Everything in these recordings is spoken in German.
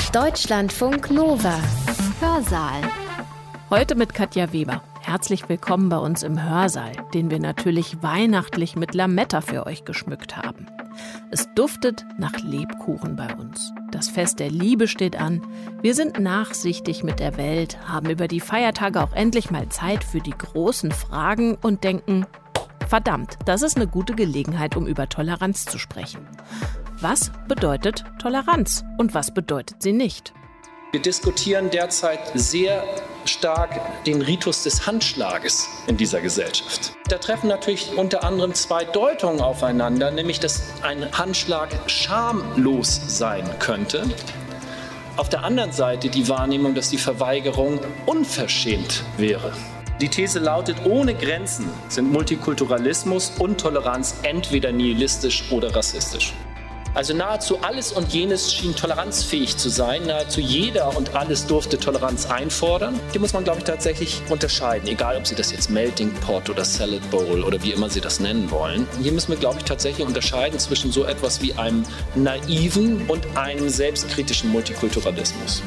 Deutschlandfunk Nova. Hörsaal. Heute mit Katja Weber. Herzlich willkommen bei uns im Hörsaal, den wir natürlich weihnachtlich mit Lametta für euch geschmückt haben. Es duftet nach Lebkuchen bei uns. Das Fest der Liebe steht an. Wir sind nachsichtig mit der Welt, haben über die Feiertage auch endlich mal Zeit für die großen Fragen und denken, verdammt, das ist eine gute Gelegenheit, um über Toleranz zu sprechen. Was bedeutet Toleranz und was bedeutet sie nicht? Wir diskutieren derzeit sehr stark den Ritus des Handschlages in dieser Gesellschaft. Da treffen natürlich unter anderem zwei Deutungen aufeinander, nämlich dass ein Handschlag schamlos sein könnte. Auf der anderen Seite die Wahrnehmung, dass die Verweigerung unverschämt wäre. Die These lautet, ohne Grenzen sind Multikulturalismus und Toleranz entweder nihilistisch oder rassistisch. Also nahezu alles und jenes schien toleranzfähig zu sein. Nahezu jeder und alles durfte Toleranz einfordern. Hier muss man, glaube ich, tatsächlich unterscheiden. Egal, ob Sie das jetzt Melting Pot oder Salad Bowl oder wie immer Sie das nennen wollen. Hier müssen wir, glaube ich, tatsächlich unterscheiden zwischen so etwas wie einem naiven und einem selbstkritischen Multikulturalismus.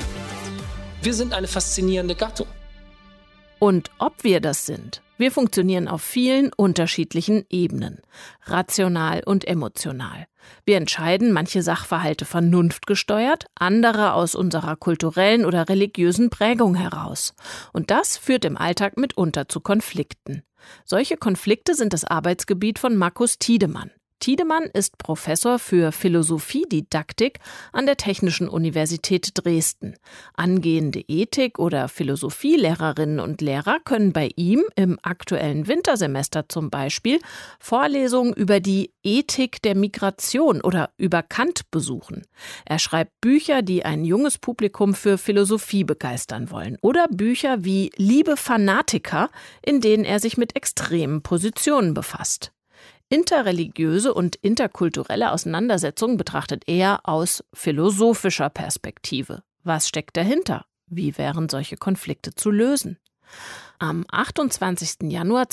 Wir sind eine faszinierende Gattung. Und ob wir das sind? Wir funktionieren auf vielen unterschiedlichen Ebenen, rational und emotional. Wir entscheiden manche Sachverhalte vernunftgesteuert, andere aus unserer kulturellen oder religiösen Prägung heraus. Und das führt im Alltag mitunter zu Konflikten. Solche Konflikte sind das Arbeitsgebiet von Markus Tiedemann. Tiedemann ist Professor für Philosophiedidaktik an der Technischen Universität Dresden. Angehende Ethik- oder Philosophielehrerinnen und Lehrer können bei ihm im aktuellen Wintersemester zum Beispiel Vorlesungen über die Ethik der Migration oder über Kant besuchen. Er schreibt Bücher, die ein junges Publikum für Philosophie begeistern wollen. Oder Bücher wie Liebe Fanatiker, in denen er sich mit extremen Positionen befasst. Interreligiöse und interkulturelle Auseinandersetzungen betrachtet er aus philosophischer Perspektive. Was steckt dahinter? Wie wären solche Konflikte zu lösen? Am 28. Januar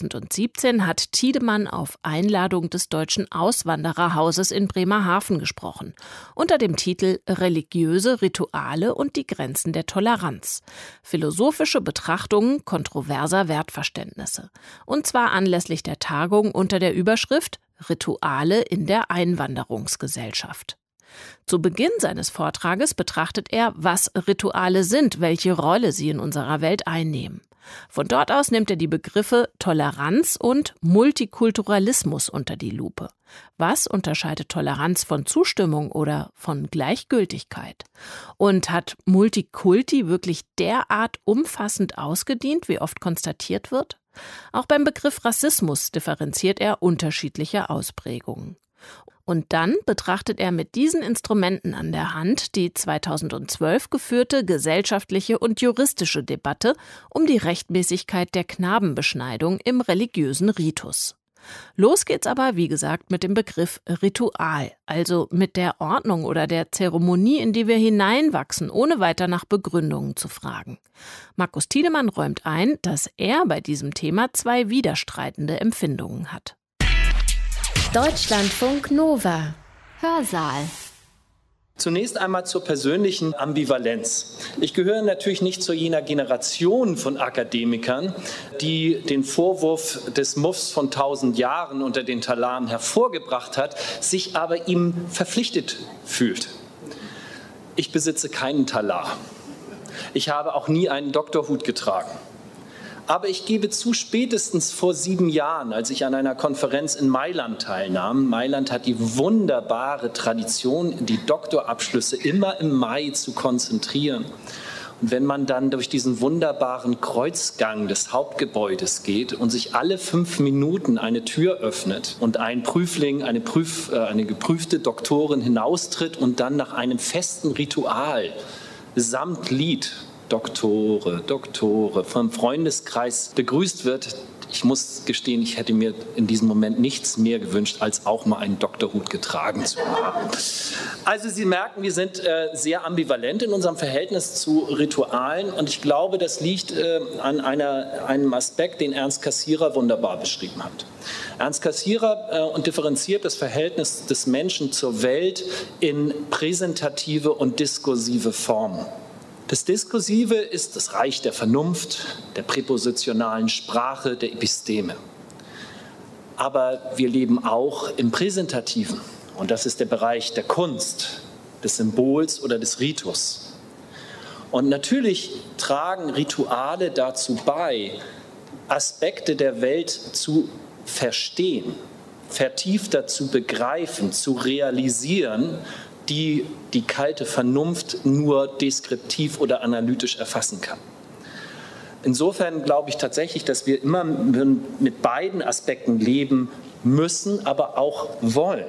2017 hat Tiedemann auf Einladung des Deutschen Auswandererhauses in Bremerhaven gesprochen, unter dem Titel Religiöse Rituale und die Grenzen der Toleranz. Philosophische Betrachtungen kontroverser Wertverständnisse. Und zwar anlässlich der Tagung unter der Überschrift Rituale in der Einwanderungsgesellschaft. Zu Beginn seines Vortrages betrachtet er, was Rituale sind, welche Rolle sie in unserer Welt einnehmen. Von dort aus nimmt er die Begriffe Toleranz und Multikulturalismus unter die Lupe. Was unterscheidet Toleranz von Zustimmung oder von Gleichgültigkeit? Und hat Multikulti wirklich derart umfassend ausgedient, wie oft konstatiert wird? Auch beim Begriff Rassismus differenziert er unterschiedliche Ausprägungen. Und dann betrachtet er mit diesen Instrumenten an der Hand die 2012 geführte gesellschaftliche und juristische Debatte um die Rechtmäßigkeit der Knabenbeschneidung im religiösen Ritus. Los geht's aber, wie gesagt, mit dem Begriff Ritual, also mit der Ordnung oder der Zeremonie, in die wir hineinwachsen, ohne weiter nach Begründungen zu fragen. Markus Tiedemann räumt ein, dass er bei diesem Thema zwei widerstreitende Empfindungen hat. Deutschlandfunk Nova. Hörsaal. Zunächst einmal zur persönlichen Ambivalenz. Ich gehöre natürlich nicht zu jener Generation von Akademikern, die den Vorwurf des Muffs von 1000 Jahren unter den Talaren hervorgebracht hat, sich aber ihm verpflichtet fühlt. Ich besitze keinen Talar. Ich habe auch nie einen Doktorhut getragen. Aber ich gebe zu, spätestens vor 7 Jahren, als ich an einer Konferenz in Mailand teilnahm, Mailand hat die wunderbare Tradition, die Doktorabschlüsse immer im Mai zu konzentrieren. Und wenn man dann durch diesen wunderbaren Kreuzgang des Hauptgebäudes geht und sich alle 5 Minuten eine Tür öffnet und ein Prüfling, eine geprüfte Doktorin hinaustritt und dann nach einem festen Ritual samt Lied Doktore, vom Freundeskreis begrüßt wird, Ich muss gestehen, ich hätte mir in diesem Moment nichts mehr gewünscht, als auch mal einen Doktorhut getragen zu haben. Also Sie merken, wir sind sehr ambivalent in unserem Verhältnis zu Ritualen und ich glaube, das liegt an einem Aspekt, den Ernst Cassirer wunderbar beschrieben hat. Ernst Cassirer differenziert das Verhältnis des Menschen zur Welt in präsentative und diskursive Formen. Das Diskursive ist das Reich der Vernunft, der präpositionalen Sprache, der Episteme. Aber wir leben auch im Präsentativen. Und das ist der Bereich der Kunst, des Symbols oder des Ritus. Und natürlich tragen Rituale dazu bei, Aspekte der Welt zu verstehen, vertiefter zu begreifen, zu realisieren, die die kalte Vernunft nur deskriptiv oder analytisch erfassen kann. Insofern glaube ich tatsächlich, dass wir immer mit beiden Aspekten leben müssen, aber auch wollen.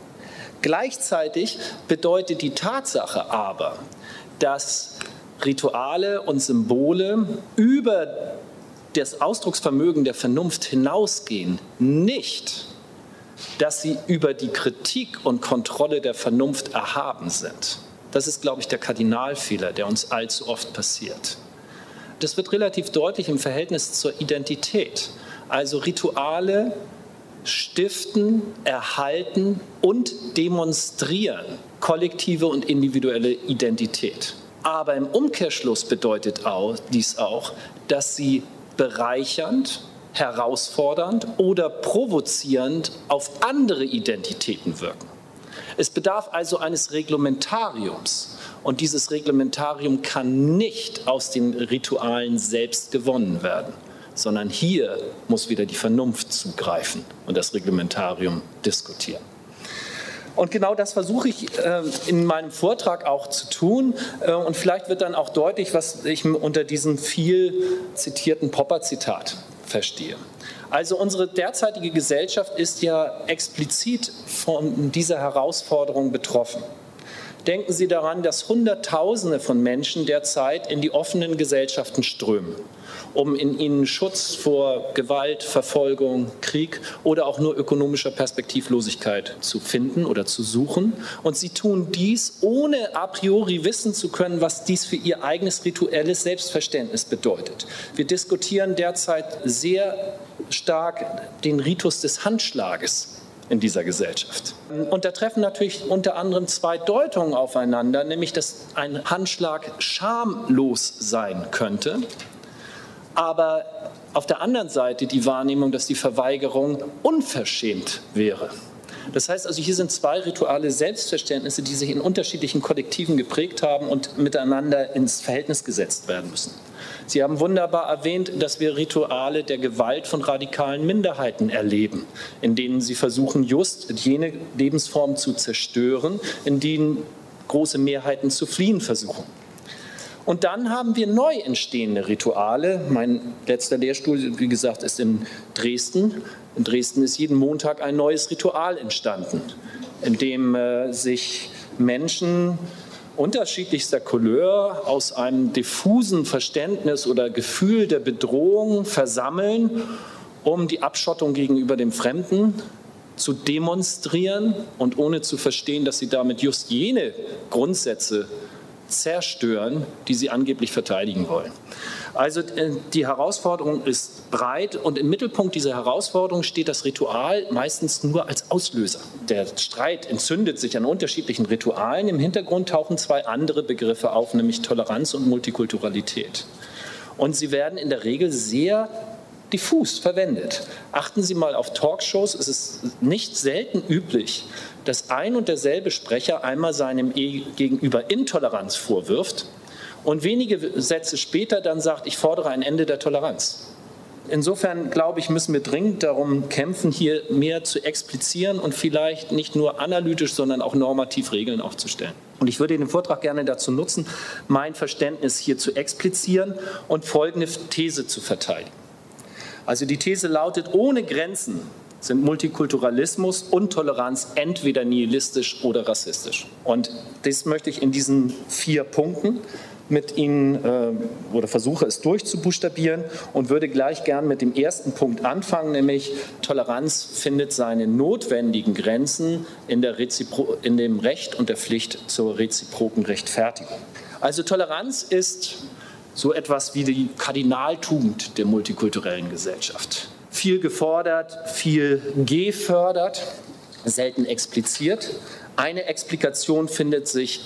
Gleichzeitig bedeutet die Tatsache aber, dass Rituale und Symbole über das Ausdrucksvermögen der Vernunft hinausgehen, nicht, dass sie über die Kritik und Kontrolle der Vernunft erhaben sind. Das ist, glaube ich, der Kardinalfehler, der uns allzu oft passiert. Das wird relativ deutlich im Verhältnis zur Identität. Also Rituale stiften, erhalten und demonstrieren kollektive und individuelle Identität. Aber im Umkehrschluss bedeutet dies auch, dass sie bereichernd, herausfordernd oder provozierend auf andere Identitäten wirken. Es bedarf also eines Reglementariums und dieses Reglementarium kann nicht aus den Ritualen selbst gewonnen werden, sondern hier muss wieder die Vernunft zugreifen und das Reglementarium diskutieren. Und genau das versuche ich in meinem Vortrag auch zu tun. Und vielleicht wird dann auch deutlich, was ich unter diesem viel zitierten Popper-Zitat verstehe. Also unsere derzeitige Gesellschaft ist ja explizit von dieser Herausforderung betroffen. Denken Sie daran, dass Hunderttausende von Menschen derzeit in die offenen Gesellschaften strömen, um in ihnen Schutz vor Gewalt, Verfolgung, Krieg oder auch nur ökonomischer Perspektivlosigkeit zu finden oder zu suchen. Und sie tun dies, ohne a priori wissen zu können, was dies für ihr eigenes rituelles Selbstverständnis bedeutet. Wir diskutieren derzeit sehr stark den Ritus des Handschlages in dieser Gesellschaft. Und da treffen natürlich unter anderem zwei Deutungen aufeinander, nämlich dass ein Handschlag schamlos sein könnte, aber auf der anderen Seite die Wahrnehmung, dass die Verweigerung unverschämt wäre. Das heißt also, hier sind zwei rituale Selbstverständnisse, die sich in unterschiedlichen Kollektiven geprägt haben und miteinander ins Verhältnis gesetzt werden müssen. Sie haben wunderbar erwähnt, dass wir Rituale der Gewalt von radikalen Minderheiten erleben, in denen sie versuchen, just jene Lebensform zu zerstören, in denen große Mehrheiten zu fliehen versuchen. Und dann haben wir neu entstehende Rituale. Mein letzter Lehrstuhl, wie gesagt, ist in Dresden. In Dresden ist jeden Montag ein neues Ritual entstanden, in dem sich Menschen unterschiedlichster Couleur aus einem diffusen Verständnis oder Gefühl der Bedrohung versammeln, um die Abschottung gegenüber dem Fremden zu demonstrieren und ohne zu verstehen, dass sie damit just jene Grundsätze zerstören, die sie angeblich verteidigen wollen. Also die Herausforderung ist breit und im Mittelpunkt dieser Herausforderung steht das Ritual meistens nur als Auslöser. Der Streit entzündet sich an unterschiedlichen Ritualen. Im Hintergrund tauchen zwei andere Begriffe auf, nämlich Toleranz und Multikulturalität. Und sie werden in der Regel sehr diffus verwendet. Achten Sie mal auf Talkshows. Es ist nicht selten üblich, dass ein und derselbe Sprecher einmal seinem Gegenüber Intoleranz vorwirft und wenige Sätze später dann sagt, ich fordere ein Ende der Toleranz. Insofern, glaube ich, müssen wir dringend darum kämpfen, hier mehr zu explizieren und vielleicht nicht nur analytisch, sondern auch normativ Regeln aufzustellen. Und ich würde den Vortrag gerne dazu nutzen, mein Verständnis hier zu explizieren und folgende These zu verteidigen. Also die These lautet, ohne Grenzen sind Multikulturalismus und Toleranz entweder nihilistisch oder rassistisch. Und das möchte ich in diesen 4 Punkten mit Ihnen oder versuche es durchzubuchstabieren und würde gleich gern mit dem ersten Punkt anfangen, nämlich Toleranz findet seine notwendigen Grenzen in dem Recht und der Pflicht zur reziproken Rechtfertigung. Also Toleranz ist so etwas wie die Kardinaltugend der multikulturellen Gesellschaft. Viel gefordert, viel gefördert, selten expliziert. Eine Explikation findet sich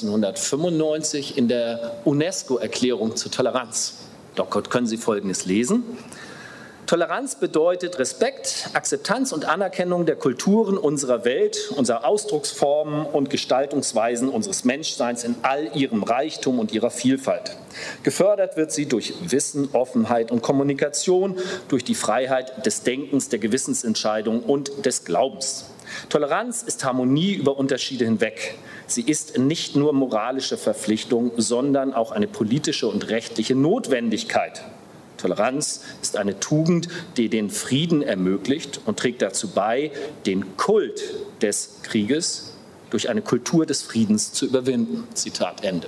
1995 in der UNESCO-Erklärung zur Toleranz. Dort können Sie Folgendes lesen. Toleranz bedeutet Respekt, Akzeptanz und Anerkennung der Kulturen unserer Welt, unserer Ausdrucksformen und Gestaltungsweisen unseres Menschseins in all ihrem Reichtum und ihrer Vielfalt. Gefördert wird sie durch Wissen, Offenheit und Kommunikation, durch die Freiheit des Denkens, der Gewissensentscheidung und des Glaubens. Toleranz ist Harmonie über Unterschiede hinweg. Sie ist nicht nur moralische Verpflichtung, sondern auch eine politische und rechtliche Notwendigkeit. Toleranz ist eine Tugend, die den Frieden ermöglicht und trägt dazu bei, den Kult des Krieges durch eine Kultur des Friedens zu überwinden. Zitat Ende.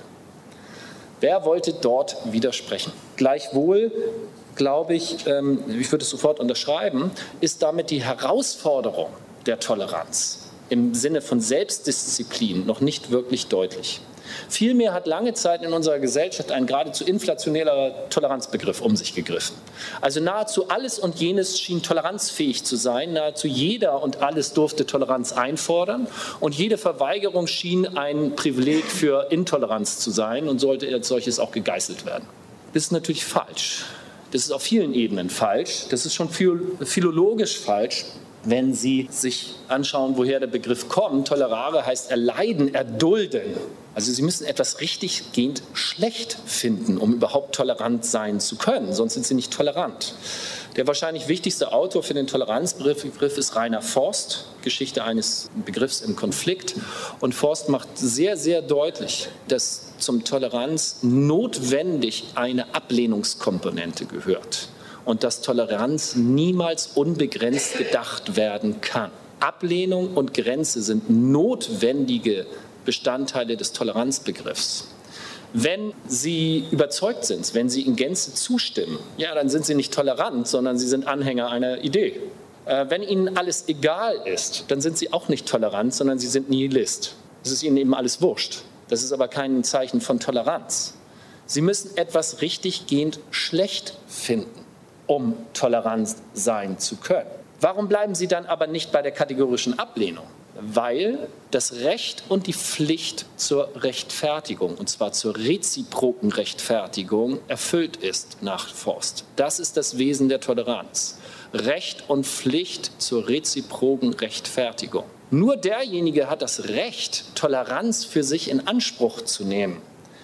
Wer wollte dort widersprechen? Gleichwohl, glaube ich, ich würde es sofort unterschreiben, ist damit die Herausforderung der Toleranz im Sinne von Selbstdisziplin noch nicht wirklich deutlich. Vielmehr hat lange Zeit in unserer Gesellschaft ein geradezu inflationärer Toleranzbegriff um sich gegriffen. Also nahezu alles und jenes schien toleranzfähig zu sein, nahezu jeder und alles durfte Toleranz einfordern und jede Verweigerung schien ein Privileg für Intoleranz zu sein und sollte als solches auch gegeißelt werden. Das ist natürlich falsch. Das ist auf vielen Ebenen falsch. Das ist schon philologisch falsch. Wenn Sie sich anschauen, woher der Begriff kommt, tolerare heißt erleiden, erdulden. Also Sie müssen etwas richtiggehend schlecht finden, um überhaupt tolerant sein zu können, sonst sind Sie nicht tolerant. Der wahrscheinlich wichtigste Autor für den Toleranzbegriff ist Rainer Forst, Geschichte eines Begriffs im Konflikt. Und Forst macht sehr, sehr deutlich, dass zum Toleranz notwendig eine Ablehnungskomponente gehört. Und dass Toleranz niemals unbegrenzt gedacht werden kann. Ablehnung und Grenze sind notwendige Bestandteile des Toleranzbegriffs. Wenn Sie überzeugt sind, wenn Sie in Gänze zustimmen, ja, dann sind Sie nicht tolerant, sondern Sie sind Anhänger einer Idee. Wenn Ihnen alles egal ist, dann sind Sie auch nicht tolerant, sondern Sie sind Nihilist. Es ist Ihnen eben alles wurscht. Das ist aber kein Zeichen von Toleranz. Sie müssen etwas richtiggehend schlecht finden, um tolerant sein zu können. Warum bleiben Sie dann aber nicht bei der kategorischen Ablehnung? Weil das Recht und die Pflicht zur Rechtfertigung, und zwar zur reziproken Rechtfertigung, erfüllt ist nach Forst. Das ist das Wesen der Toleranz. Recht und Pflicht zur reziproken Rechtfertigung. Nur derjenige hat das Recht, Toleranz für sich in Anspruch zu nehmen,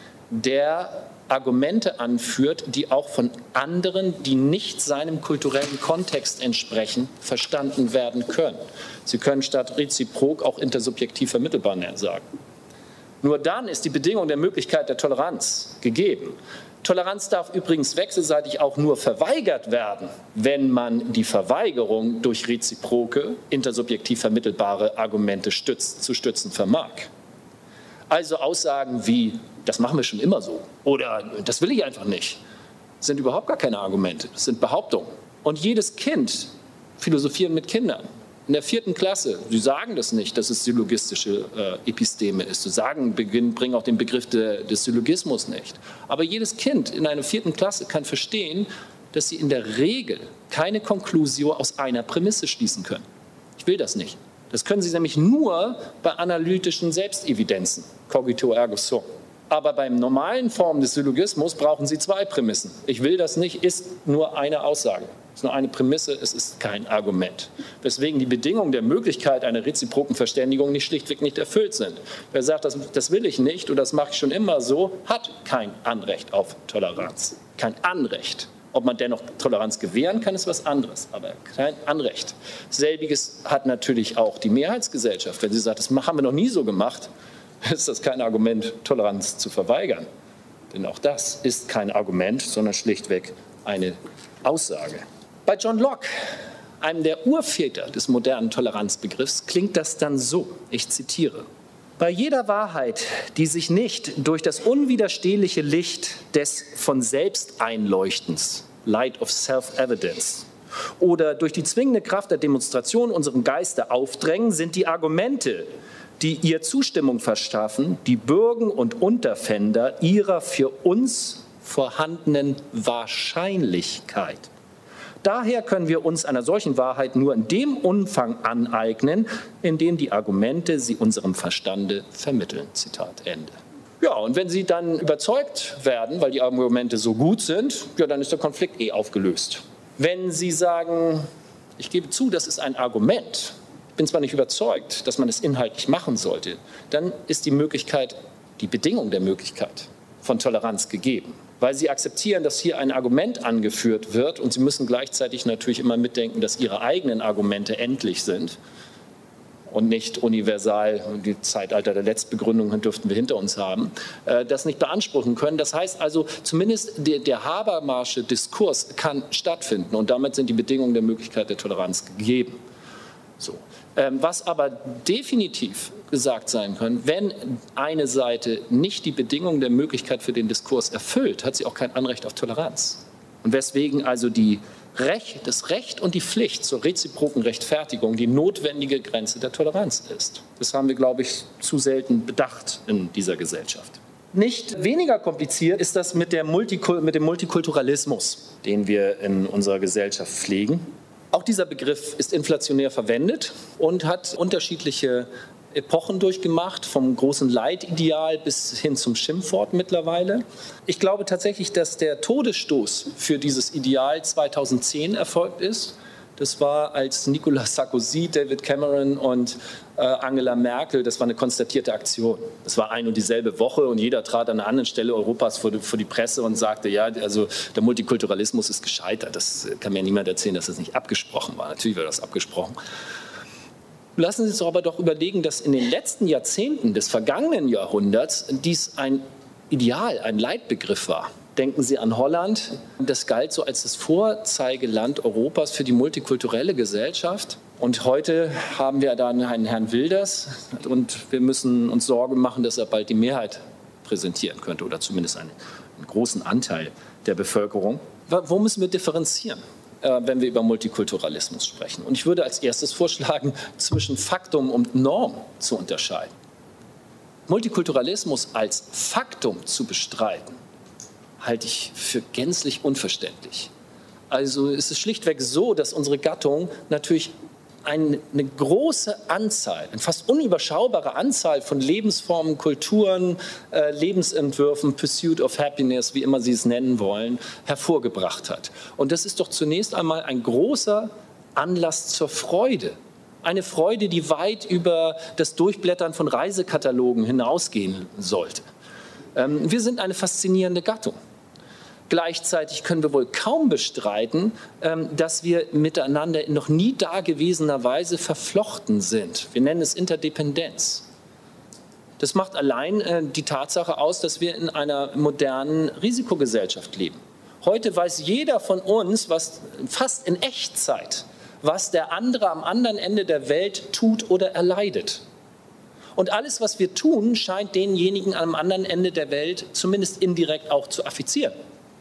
der Argumente anführt, die auch von anderen, die nicht seinem kulturellen Kontext entsprechen, verstanden werden können. Sie können statt reziprok auch intersubjektiv vermittelbar sagen. Nur dann ist die Bedingung der Möglichkeit der Toleranz gegeben. Toleranz darf übrigens wechselseitig auch nur verweigert werden, wenn man die Verweigerung durch reziproke, intersubjektiv vermittelbare Argumente zu stützen vermag. Also Aussagen wie, das machen wir schon immer so oder das will ich einfach nicht, sind überhaupt gar keine Argumente, das sind Behauptungen. Und jedes Kind, philosophieren mit Kindern, in der 4. Klasse, sie sagen das nicht, dass es syllogistische Episteme ist, sie bringen auch den Begriff des Syllogismus nicht. Aber jedes Kind in einer 4. Klasse kann verstehen, dass sie in der Regel keine Konklusio aus einer Prämisse schließen können. Ich will das nicht. Das können Sie nämlich nur bei analytischen Selbstevidenzen, cogito ergo sum. Aber beim normalen Form des Syllogismus brauchen Sie 2 Prämissen. Ich will das nicht, ist nur eine Aussage. Es ist nur eine Prämisse, es ist kein Argument. Weswegen die Bedingungen der Möglichkeit einer reziproken Verständigung schlichtweg nicht erfüllt sind. Wer sagt, das will ich nicht oder das mache ich schon immer so, hat kein Anrecht auf Toleranz. Kein Anrecht. Ob man dennoch Toleranz gewähren kann, ist was anderes, aber kein Anrecht. Selbiges hat natürlich auch die Mehrheitsgesellschaft. Wenn sie sagt, das haben wir noch nie so gemacht, ist das kein Argument, Toleranz zu verweigern. Denn auch das ist kein Argument, sondern schlichtweg eine Aussage. Bei John Locke, einem der Urväter des modernen Toleranzbegriffs, klingt das dann so, ich zitiere: Bei jeder Wahrheit, die sich nicht durch das unwiderstehliche Licht des von selbst Einleuchtens, Light of Self-Evidence, oder durch die zwingende Kraft der Demonstration unserem Geiste aufdrängen, sind die Argumente, die ihr Zustimmung verschaffen, die Bürgen und Unterpfänder ihrer für uns vorhandenen Wahrscheinlichkeit. Daher können wir uns einer solchen Wahrheit nur in dem Umfang aneignen, in dem die Argumente sie unserem Verstande vermitteln. Zitat Ende. Ja, und wenn Sie dann überzeugt werden, weil die Argumente so gut sind, ja, dann ist der Konflikt aufgelöst. Wenn Sie sagen, ich gebe zu, das ist ein Argument, ich bin zwar nicht überzeugt, dass man es inhaltlich machen sollte, dann ist die Möglichkeit, die Bedingung der Möglichkeit von Toleranz gegeben. Weil Sie akzeptieren, dass hier ein Argument angeführt wird und Sie müssen gleichzeitig natürlich immer mitdenken, dass Ihre eigenen Argumente endlich sind und nicht universal, die Zeitalter der Letztbegründung dürften wir hinter uns haben, das nicht beanspruchen können. Das heißt also, zumindest der Habermasche Diskurs kann stattfinden und damit sind die Bedingungen der Möglichkeit der Toleranz gegeben. So. Was aber definitiv gesagt sein kann, wenn eine Seite nicht die Bedingungen der Möglichkeit für den Diskurs erfüllt, hat sie auch kein Anrecht auf Toleranz. Und weswegen also das Recht und die Pflicht zur reziproken Rechtfertigung die notwendige Grenze der Toleranz ist. Das haben wir, glaube ich, zu selten bedacht in dieser Gesellschaft. Nicht weniger kompliziert ist das mit dem Multikulturalismus, den wir in unserer Gesellschaft pflegen. Auch dieser Begriff ist inflationär verwendet und hat unterschiedliche Epochen durchgemacht, vom großen Leitideal bis hin zum Schimpfwort mittlerweile. Ich glaube tatsächlich, dass der Todesstoß für dieses Ideal 2010 erfolgt ist. Das war, als Nicolas Sarkozy, David Cameron und Angela Merkel, das war eine konstatierte Aktion. Das war ein und dieselbe Woche und jeder trat an einer anderen Stelle Europas vor die Presse und sagte, ja, also der Multikulturalismus ist gescheitert. Das kann mir niemand erzählen, dass das nicht abgesprochen war. Natürlich war das abgesprochen. Lassen Sie uns aber doch überlegen, dass in den letzten Jahrzehnten des vergangenen Jahrhunderts dies ein Ideal, ein Leitbegriff war. Denken Sie an Holland. Das galt so als das Vorzeigeland Europas für die multikulturelle Gesellschaft. Und heute haben wir dann einen Herrn Wilders und wir müssen uns Sorgen machen, dass er bald die Mehrheit präsentieren könnte oder zumindest einen großen Anteil der Bevölkerung. Wo müssen wir differenzieren, wenn wir über Multikulturalismus sprechen? Und ich würde als erstes vorschlagen, zwischen Faktum und Norm zu unterscheiden. Multikulturalismus als Faktum zu bestreiten, halte ich für gänzlich unverständlich. Also es ist schlichtweg so, dass unsere Gattung natürlich eine große Anzahl, eine fast unüberschaubare Anzahl von Lebensformen, Kulturen, Lebensentwürfen, Pursuit of Happiness, wie immer Sie es nennen wollen, hervorgebracht hat. Und das ist doch zunächst einmal ein großer Anlass zur Freude. Eine Freude, die weit über das Durchblättern von Reisekatalogen hinausgehen sollte. Wir sind eine faszinierende Gattung. Gleichzeitig können wir wohl kaum bestreiten, dass wir miteinander in noch nie dagewesener Weise verflochten sind. Wir nennen es Interdependenz. Das macht allein die Tatsache aus, dass wir in einer modernen Risikogesellschaft leben. Heute weiß jeder von uns, fast in Echtzeit, was der andere am anderen Ende der Welt tut oder erleidet. Und alles, was wir tun, scheint denjenigen am anderen Ende der Welt zumindest indirekt auch zu affizieren.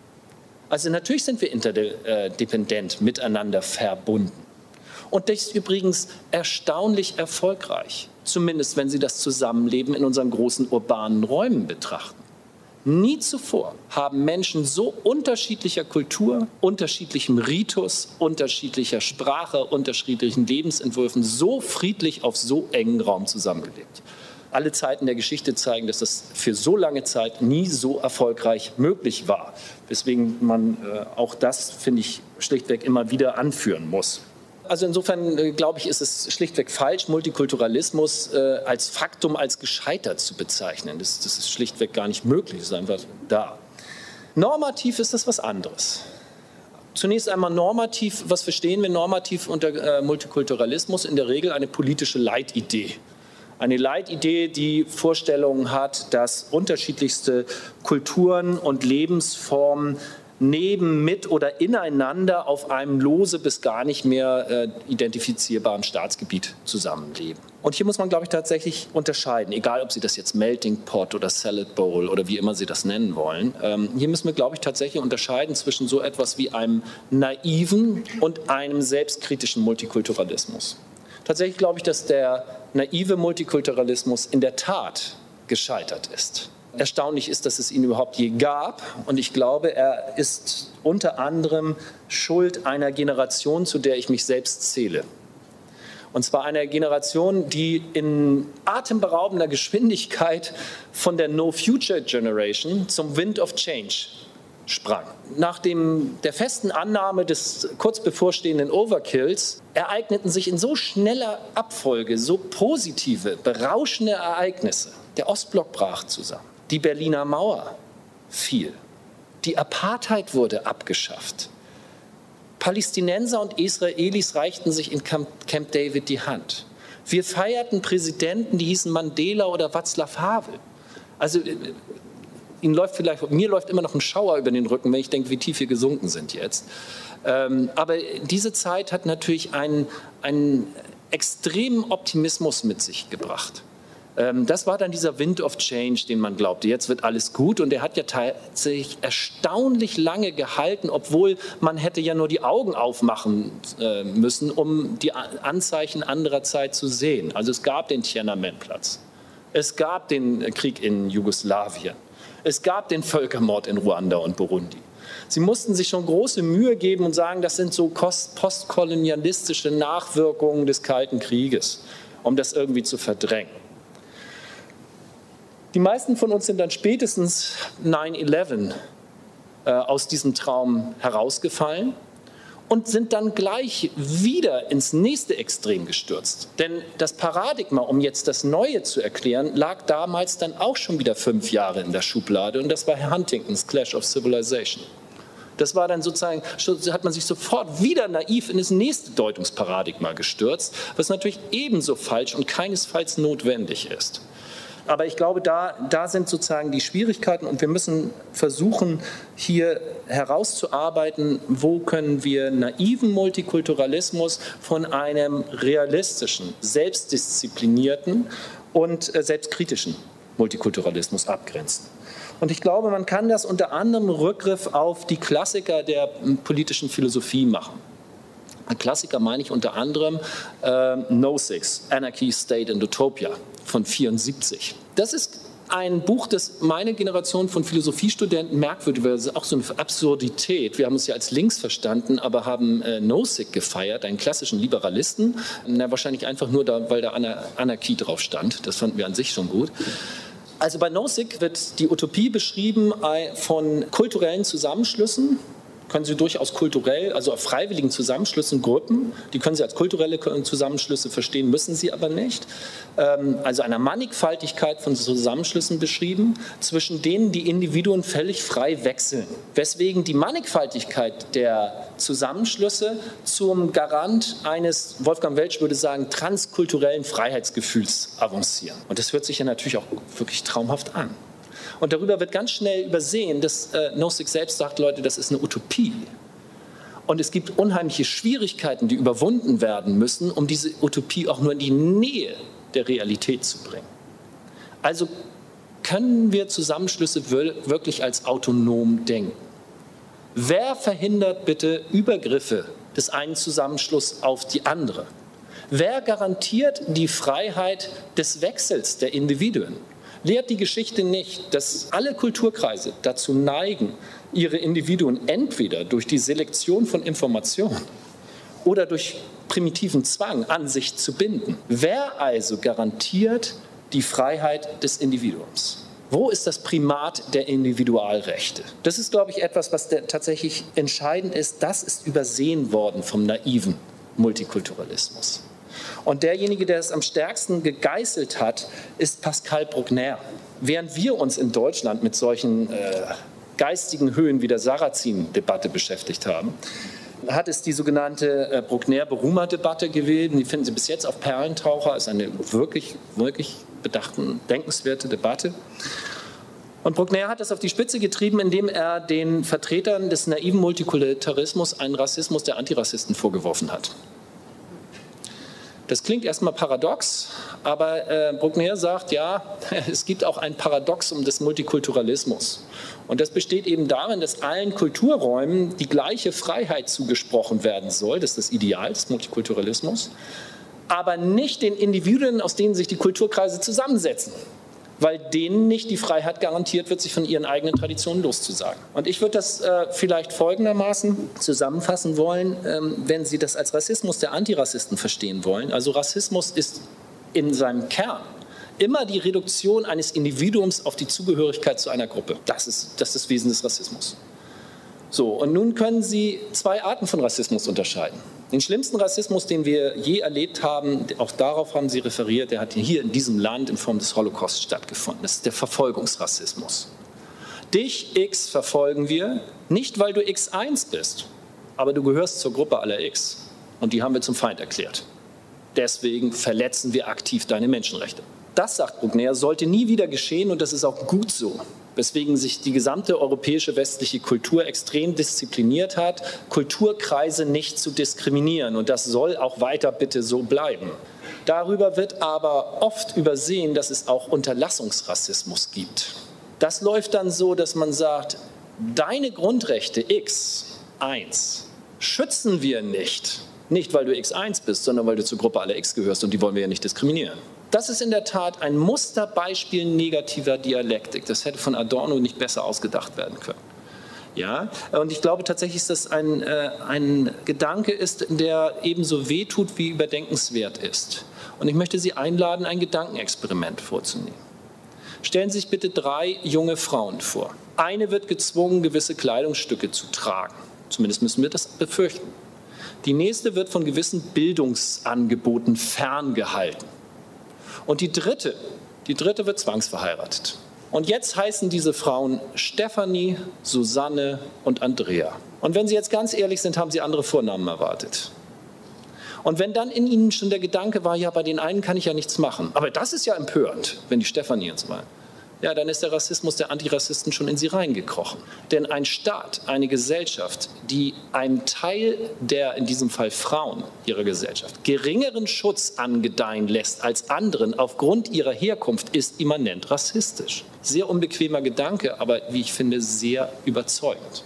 Also natürlich sind wir interdependent miteinander verbunden. Und das ist übrigens erstaunlich erfolgreich, zumindest wenn Sie das Zusammenleben in unseren großen urbanen Räumen betrachten. Nie zuvor haben Menschen so unterschiedlicher Kultur, unterschiedlichem Ritus, unterschiedlicher Sprache, unterschiedlichen Lebensentwürfen so friedlich auf so engen Raum zusammengelebt. Alle Zeiten der Geschichte zeigen, dass das für so lange Zeit nie so erfolgreich möglich war. Weswegen man auch das, finde ich, schlichtweg immer wieder anführen muss. Also insofern, glaube ich, ist es schlichtweg falsch, Multikulturalismus als Faktum, als gescheitert zu bezeichnen. Das ist schlichtweg gar nicht möglich, das ist einfach da. Normativ ist das was anderes. Zunächst einmal normativ, was verstehen wir normativ unter Multikulturalismus? In der Regel eine politische Leitidee. Eine Leitidee, die Vorstellungen hat, dass unterschiedlichste Kulturen und Lebensformen neben, mit oder ineinander auf einem lose bis gar nicht mehr identifizierbaren Staatsgebiet zusammenleben. Und hier muss man, glaube ich, tatsächlich unterscheiden, egal ob Sie das jetzt Melting Pot oder Salad Bowl oder wie immer Sie das nennen wollen. Hier müssen wir, glaube ich, tatsächlich unterscheiden zwischen so etwas wie einem naiven und einem selbstkritischen Multikulturalismus. Tatsächlich glaube ich, dass der naive Multikulturalismus in der Tat gescheitert ist. Erstaunlich ist, dass es ihn überhaupt je gab. Und ich glaube, er ist unter anderem Schuld einer Generation, zu der ich mich selbst zähle. Und zwar einer Generation, die in atemberaubender Geschwindigkeit von der No-Future-Generation zum Wind of Change sprang. Nach der festen Annahme des kurz bevorstehenden Overkills ereigneten sich in so schneller Abfolge so positive, berauschende Ereignisse. Der Ostblock brach zusammen. Die Berliner Mauer fiel. Die Apartheid wurde abgeschafft. Palästinenser und Israelis reichten sich in Camp David die Hand. Wir feierten Präsidenten, die hießen Mandela oder Václav Havel. Also mir läuft immer noch ein Schauer über den Rücken, wenn ich denke, wie tief wir gesunken sind jetzt. Aber diese Zeit hat natürlich einen extremen Optimismus mit sich gebracht. Das war dann dieser Wind of Change, den man glaubte, jetzt wird alles gut. Und der hat ja tatsächlich erstaunlich lange gehalten, obwohl man hätte ja nur die Augen aufmachen müssen, um die Anzeichen anderer Zeit zu sehen. Also es gab den Tiananmen-Platz, es gab den Krieg in Jugoslawien, es gab den Völkermord in Ruanda und Burundi. Sie mussten sich schon große Mühe geben und sagen, das sind so postkolonialistische Nachwirkungen des Kalten Krieges, um das irgendwie zu verdrängen. Die meisten von uns sind dann spätestens 9/11 aus diesem Traum herausgefallen und sind dann gleich wieder ins nächste Extrem gestürzt. Denn das Paradigma, um jetzt das Neue zu erklären, lag damals dann auch schon wieder 5 Jahre in der Schublade und das war Huntingtons Clash of Civilization. Das war dann sozusagen, hat man sich sofort wieder naiv in das nächste Deutungsparadigma gestürzt, was natürlich ebenso falsch und keinesfalls notwendig ist. Aber ich glaube, da sind sozusagen die Schwierigkeiten und wir müssen versuchen, hier herauszuarbeiten, wo können wir naiven Multikulturalismus von einem realistischen, selbstdisziplinierten und selbstkritischen Multikulturalismus abgrenzen. Und ich glaube, man kann das unter anderem Rückgriff auf die Klassiker der politischen Philosophie machen. Klassiker meine ich unter anderem Nozick, Anarchy, State and Utopia von 1974. Das ist ein Buch, das meine Generation von Philosophiestudenten merkwürdig war. Das ist auch so eine Absurdität. Wir haben es ja als links verstanden, aber haben Nozick gefeiert, einen klassischen Liberalisten. Wahrscheinlich einfach nur, weil da Anarchie drauf stand. Das fanden wir an sich schon gut. Also bei Nozick wird die Utopie beschrieben von kulturellen Zusammenschlüssen. Können Sie durchaus kulturell, also auf freiwilligen Zusammenschlüssen, Gruppen, die können Sie als kulturelle Zusammenschlüsse verstehen, müssen Sie aber nicht. Also einer Mannigfaltigkeit von Zusammenschlüssen beschrieben, zwischen denen die Individuen völlig frei wechseln. Weswegen die Mannigfaltigkeit der Zusammenschlüsse zum Garant eines, Wolfgang Welsch würde sagen, transkulturellen Freiheitsgefühls avancieren. Und das hört sich ja natürlich auch wirklich traumhaft an. Und darüber wird ganz schnell übersehen, dass Nozick selbst sagt, Leute, das ist eine Utopie. Und es gibt unheimliche Schwierigkeiten, die überwunden werden müssen, um diese Utopie auch nur in die Nähe der Realität zu bringen. Also können wir Zusammenschlüsse wirklich als autonom denken? Wer verhindert bitte Übergriffe des einen Zusammenschlusses auf die andere? Wer garantiert die Freiheit des Wechsels der Individuen? Lehrt die Geschichte nicht, dass alle Kulturkreise dazu neigen, ihre Individuen entweder durch die Selektion von Informationen oder durch primitiven Zwang an sich zu binden? Wer also garantiert die Freiheit des Individuums? Wo ist das Primat der Individualrechte? Das ist, glaube ich, etwas, was tatsächlich entscheidend ist. Das ist übersehen worden vom naiven Multikulturalismus. Und derjenige, der es am stärksten gegeißelt hat, ist Pascal Bruckner. Während wir uns in Deutschland mit solchen geistigen Höhen wie der Sarrazin-Debatte beschäftigt haben, hat es die sogenannte Bruckner-Beruma-Debatte gewählt. Die finden Sie bis jetzt auf Perlentaucher. Ist eine wirklich, wirklich bedachten, denkenswerte Debatte. Und Bruckner hat das auf die Spitze getrieben, indem er den Vertretern des naiven Multikulturalismus einen Rassismus der Antirassisten vorgeworfen hat. Das klingt erstmal paradox, aber Bruckner sagt, ja, es gibt auch ein Paradoxum des Multikulturalismus. Und das besteht eben darin, dass allen Kulturräumen die gleiche Freiheit zugesprochen werden soll, das ist das Ideal des Multikulturalismus, aber nicht den Individuen, aus denen sich die Kulturkreise zusammensetzen, weil denen nicht die Freiheit garantiert wird, sich von ihren eigenen Traditionen loszusagen. Und ich würde das vielleicht folgendermaßen zusammenfassen wollen, wenn Sie das als Rassismus der Antirassisten verstehen wollen. Also Rassismus ist in seinem Kern immer die Reduktion eines Individuums auf die Zugehörigkeit zu einer Gruppe. Das ist das Wesen des Rassismus. So, und nun können Sie zwei Arten von Rassismus unterscheiden. Den schlimmsten Rassismus, den wir je erlebt haben, auch darauf haben Sie referiert, der hat hier in diesem Land in Form des Holocaust stattgefunden. Das ist der Verfolgungsrassismus. Dich, X, verfolgen wir, nicht weil du X1 bist, aber du gehörst zur Gruppe aller X. Und die haben wir zum Feind erklärt. Deswegen verletzen wir aktiv deine Menschenrechte. Das, sagt Bruckner, sollte nie wieder geschehen und das ist auch gut so. Weswegen sich die gesamte europäische westliche Kultur extrem diszipliniert hat, Kulturkreise nicht zu diskriminieren. Und das soll auch weiter bitte so bleiben. Darüber wird aber oft übersehen, dass es auch Unterlassungsrassismus gibt. Das läuft dann so, dass man sagt, deine Grundrechte X1 schützen wir nicht. Nicht, weil du X1 bist, sondern weil du zur Gruppe aller X gehörst und die wollen wir ja nicht diskriminieren. Das ist in der Tat ein Musterbeispiel negativer Dialektik. Das hätte von Adorno nicht besser ausgedacht werden können. Ja? Und ich glaube tatsächlich, dass das ein Gedanke ist, der ebenso wehtut wie überdenkenswert ist. Und ich möchte Sie einladen, ein Gedankenexperiment vorzunehmen. Stellen Sie sich bitte 3 junge Frauen vor. Eine wird gezwungen, gewisse Kleidungsstücke zu tragen. Zumindest müssen wir das befürchten. Die nächste wird von gewissen Bildungsangeboten ferngehalten. Und die dritte wird zwangsverheiratet. Und jetzt heißen diese Frauen Stefanie, Susanne und Andrea. Und wenn Sie jetzt ganz ehrlich sind, haben Sie andere Vornamen erwartet. Und wenn dann in Ihnen schon der Gedanke war, ja, bei den einen kann ich ja nichts machen. Aber das ist ja empörend, wenn die Stefanie und so weiter. Ja, dann ist der Rassismus der Antirassisten schon in sie reingekrochen. Denn ein Staat, eine Gesellschaft, die einem Teil der, in diesem Fall Frauen ihrer Gesellschaft, geringeren Schutz angedeihen lässt als anderen aufgrund ihrer Herkunft, ist immanent rassistisch. Sehr unbequemer Gedanke, aber wie ich finde, sehr überzeugend.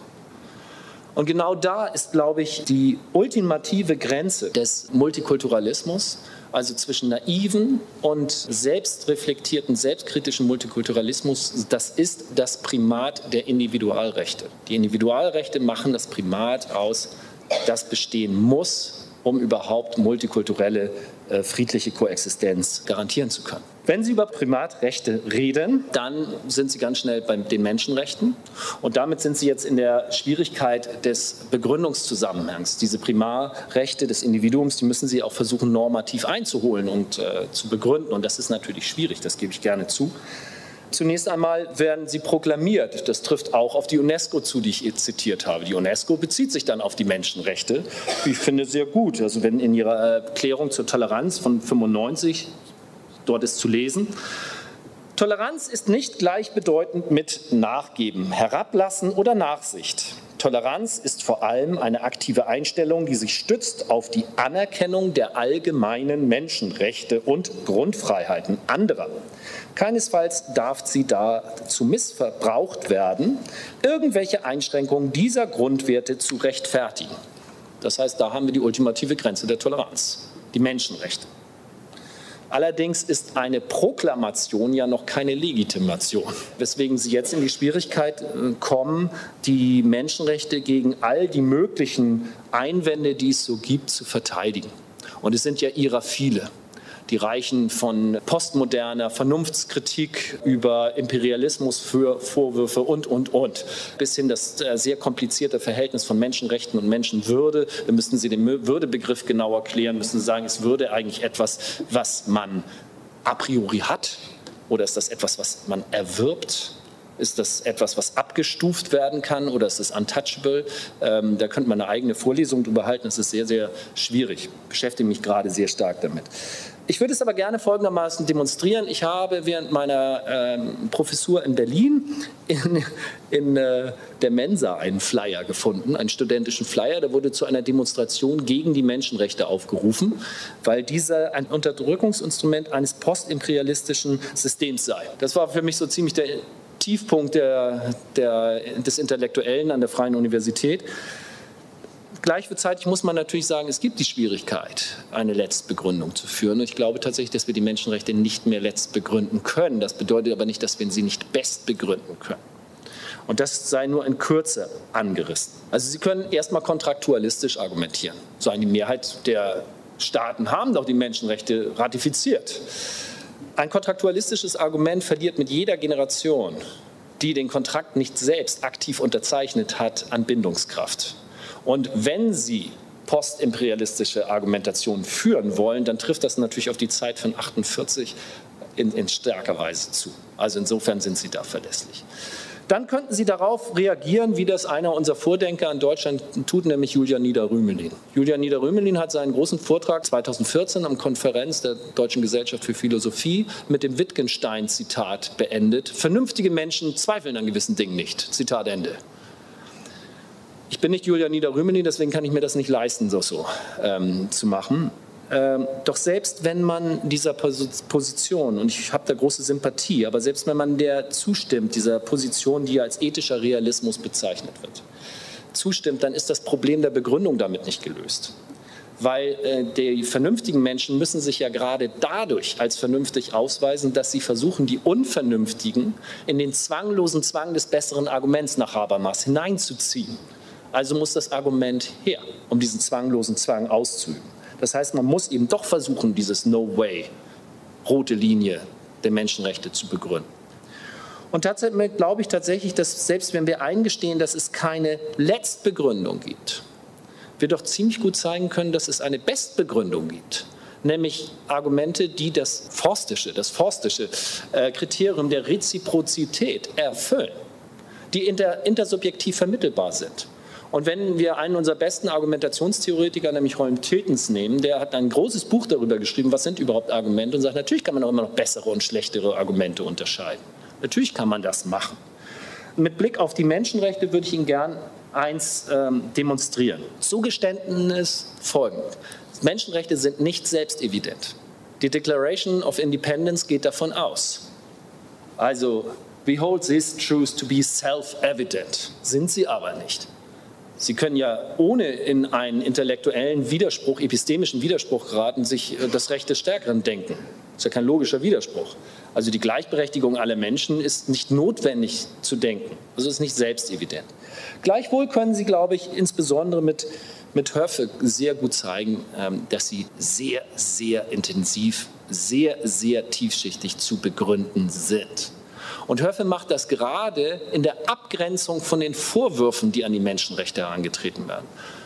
Und genau da ist, glaube ich, die ultimative Grenze des Multikulturalismus, also zwischen naiven und selbstreflektierten, selbstkritischen Multikulturalismus, das ist das Primat der Individualrechte. Die Individualrechte machen das Primat aus, das bestehen muss, um überhaupt multikulturelle, friedliche Koexistenz garantieren zu können. Wenn Sie über Primatrechte reden, dann sind Sie ganz schnell bei den Menschenrechten. Und damit sind Sie jetzt in der Schwierigkeit des Begründungszusammenhangs. Diese Primarrechte des Individuums, die müssen Sie auch versuchen, normativ einzuholen und zu begründen. Und das ist natürlich schwierig, das gebe ich gerne zu. Zunächst einmal werden sie proklamiert. Das trifft auch auf die UNESCO zu, die ich zitiert habe. Die UNESCO bezieht sich dann auf die Menschenrechte. Ich finde sehr gut. Also wenn in ihrer Erklärung zur Toleranz von 1995, dort ist zu lesen, Toleranz ist nicht gleichbedeutend mit Nachgeben, Herablassen oder Nachsicht. Toleranz ist vor allem eine aktive Einstellung, die sich stützt auf die Anerkennung der allgemeinen Menschenrechte und Grundfreiheiten anderer. Keinesfalls darf sie dazu missbraucht werden, irgendwelche Einschränkungen dieser Grundwerte zu rechtfertigen. Das heißt, da haben wir die ultimative Grenze der Toleranz, die Menschenrechte. Allerdings ist eine Proklamation ja noch keine Legitimation, weswegen Sie jetzt in die Schwierigkeit kommen, die Menschenrechte gegen all die möglichen Einwände, die es so gibt, zu verteidigen. Und es sind ja ihrer viele. Die reichen von postmoderner Vernunftskritik über Imperialismusvorwürfe und. Bis hin das sehr komplizierte Verhältnis von Menschenrechten und Menschenwürde. Da müssten Sie den Würdebegriff genauer klären, müssen Sie sagen, ist Würde eigentlich etwas, was man a priori hat? Oder ist das etwas, was man erwirbt? Ist das etwas, was abgestuft werden kann oder ist es untouchable? Da könnte man eine eigene Vorlesung drüber halten. Das ist sehr, sehr schwierig. Ich beschäftige mich gerade sehr stark damit. Ich würde es aber gerne folgendermaßen demonstrieren. Ich habe während meiner Professur in Berlin in der Mensa einen Flyer gefunden, einen studentischen Flyer. Der wurde zu einer Demonstration gegen die Menschenrechte aufgerufen, weil dieser ein Unterdrückungsinstrument eines postimperialistischen Systems sei. Das war für mich so ziemlich der Tiefpunkt des Intellektuellen an der Freien Universität. Gleichzeitig muss man natürlich sagen, es gibt die Schwierigkeit, eine Letztbegründung zu führen. Und ich glaube tatsächlich, dass wir die Menschenrechte nicht mehr letzt begründen können. Das bedeutet aber nicht, dass wir sie nicht best begründen können. Und das sei nur in Kürze angerissen. Also Sie können erstmal kontraktualistisch argumentieren. So die Mehrheit der Staaten haben doch die Menschenrechte ratifiziert. Ein kontraktualistisches Argument verliert mit jeder Generation, die den Kontrakt nicht selbst aktiv unterzeichnet hat, an Bindungskraft. Und wenn Sie postimperialistische Argumentationen führen wollen, dann trifft das natürlich auf die Zeit von 1948 in stärker Weise zu. Also insofern sind Sie da verlässlich. Dann könnten Sie darauf reagieren, wie das einer unserer Vordenker in Deutschland tut, nämlich Julian Nieder-Rümelin. Julian Nieder-Rümelin hat seinen großen Vortrag 2014 am Konferenz der Deutschen Gesellschaft für Philosophie mit dem Wittgenstein-Zitat beendet. Vernünftige Menschen zweifeln an gewissen Dingen nicht. Zitat Ende. Ich bin nicht Julian Nieder-Rümelin, deswegen kann ich mir das nicht leisten, so zu machen. Doch selbst wenn man dieser Position, und ich habe da große Sympathie, aber selbst wenn man der zustimmt, dieser Position, die als ethischer Realismus bezeichnet wird, zustimmt, dann ist das Problem der Begründung damit nicht gelöst. Weil die vernünftigen Menschen müssen sich ja gerade dadurch als vernünftig ausweisen, dass sie versuchen, die Unvernünftigen in den zwanglosen Zwang des besseren Arguments nach Habermas hineinzuziehen. Also muss das Argument her, um diesen zwanglosen Zwang auszuüben. Das heißt, man muss eben doch versuchen, dieses No Way, rote Linie der Menschenrechte zu begründen. Und tatsächlich glaube ich tatsächlich, dass selbst wenn wir eingestehen, dass es keine Letztbegründung gibt, wir doch ziemlich gut zeigen können, dass es eine Bestbegründung gibt. Nämlich Argumente, die das Forstische Kriterium der Reziprozität erfüllen, die intersubjektiv vermittelbar sind. Und wenn wir einen unserer besten Argumentationstheoretiker, nämlich Holm Tiltens, nehmen, der hat ein großes Buch darüber geschrieben, was sind überhaupt Argumente, und sagt, natürlich kann man auch immer noch bessere und schlechtere Argumente unterscheiden. Natürlich kann man das machen. Mit Blick auf die Menschenrechte würde ich Ihnen gern eins demonstrieren. Zugeständnis folgend. Menschenrechte sind nicht selbstevident. Die Declaration of Independence geht davon aus. Also, we hold this truth to be self-evident. Sind sie aber nicht. Sie können ja ohne in einen intellektuellen Widerspruch, epistemischen Widerspruch geraten, sich das Recht des Stärkeren denken. Das ist ja kein logischer Widerspruch. Also die Gleichberechtigung aller Menschen ist nicht notwendig zu denken. Also ist nicht selbstevident. Gleichwohl können Sie, glaube ich, insbesondere mit Höffe sehr gut zeigen, dass sie sehr, sehr intensiv, sehr, sehr tiefschichtig zu begründen sind. Und Höffe macht das gerade in der Abgrenzung von den Vorwürfen, die an die Menschenrechte herangetreten werden.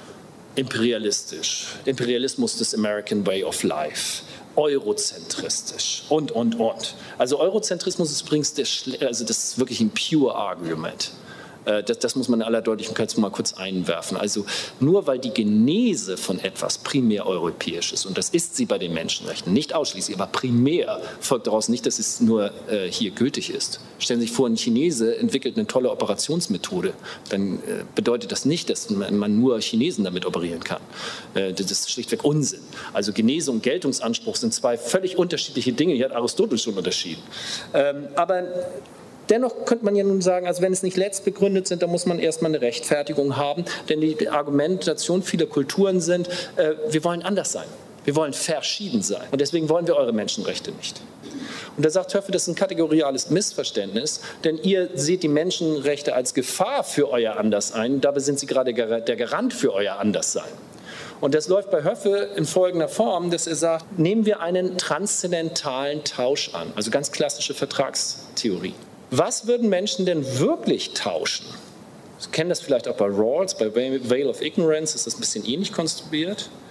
Imperialistisch, Imperialismus des American Way of Life, eurozentristisch und. Also Eurozentrismus ist übrigens das ist wirklich ein pure Argument. Das muss man in aller Deutlichkeit mal kurz einwerfen. Also nur weil die Genese von etwas primär europäisch ist, und das ist sie bei den Menschenrechten, nicht ausschließlich, aber primär, folgt daraus nicht, dass es nur hier gültig ist. Stellen Sie sich vor, ein Chinese entwickelt eine tolle Operationsmethode, dann bedeutet das nicht, dass man nur Chinesen damit operieren kann. Das ist schlichtweg Unsinn. Also Genese und Geltungsanspruch sind zwei völlig unterschiedliche Dinge, hier hat Aristoteles schon unterschieden. Aber dennoch könnte man ja nun sagen, also wenn es nicht letztbegründet sind, dann muss man erstmal eine Rechtfertigung haben, denn die Argumentation vieler Kulturen sind, wir wollen anders sein, wir wollen verschieden sein und deswegen wollen wir eure Menschenrechte nicht. Und da sagt Höffe, das ist ein kategoriales Missverständnis, denn ihr seht die Menschenrechte als Gefahr für euer Anderssein, dabei sind sie gerade der Garant für euer Anderssein. Und das läuft bei Höffe in folgender Form, dass er sagt, nehmen wir einen transzendentalen Tausch an, also ganz klassische Vertragstheorie. Was würden Menschen denn wirklich tauschen? Sie kennen das vielleicht auch bei Rawls, bei Veil of Ignorance ist das ein bisschen ähnlich konstruiert.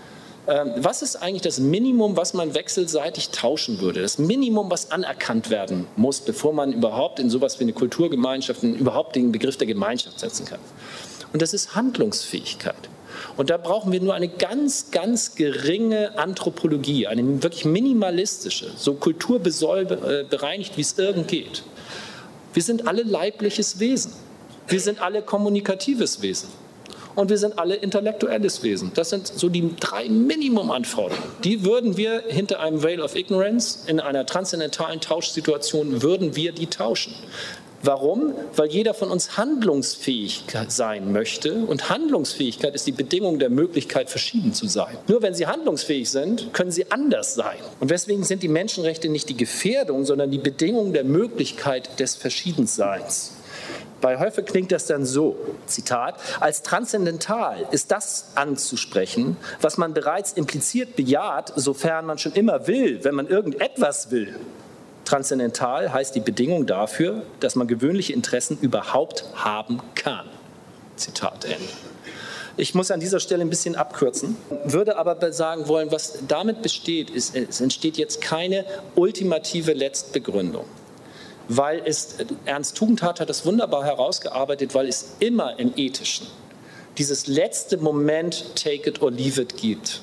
Was ist eigentlich das Minimum, was man wechselseitig tauschen würde? Das Minimum, was anerkannt werden muss, bevor man überhaupt in sowas wie eine Kulturgemeinschaft, überhaupt den Begriff der Gemeinschaft setzen kann. Und das ist Handlungsfähigkeit. Und da brauchen wir nur eine ganz, ganz geringe Anthropologie, eine wirklich minimalistische, so kulturbereinigt, wie es irgend geht. Wir sind alle leibliches Wesen. Wir sind alle kommunikatives Wesen. Und wir sind alle intellektuelles Wesen. Das sind so die 3 Minimumanforderungen. Die würden wir hinter einem Veil of Ignorance, in einer transzendentalen Tauschsituation, würden wir die tauschen. Warum? Weil jeder von uns handlungsfähig sein möchte. Und Handlungsfähigkeit ist die Bedingung der Möglichkeit, verschieden zu sein. Nur wenn Sie handlungsfähig sind, können Sie anders sein. Und deswegen sind die Menschenrechte nicht die Gefährdung, sondern die Bedingung der Möglichkeit des Verschiedenseins. Bei Höffe klingt das dann so, Zitat, als transzendental ist das anzusprechen, was man bereits impliziert bejaht, sofern man schon immer will, wenn man irgendetwas will. Transzendental heißt die Bedingung dafür, dass man gewöhnliche Interessen überhaupt haben kann. Zitat Ende. Ich muss an dieser Stelle ein bisschen abkürzen, würde aber sagen wollen, was damit besteht, ist, es entsteht jetzt keine ultimative Letztbegründung. Weil Ernst Tugendhat hat das wunderbar herausgearbeitet, weil es immer im Ethischen dieses letzte Moment, take it or leave it, gibt.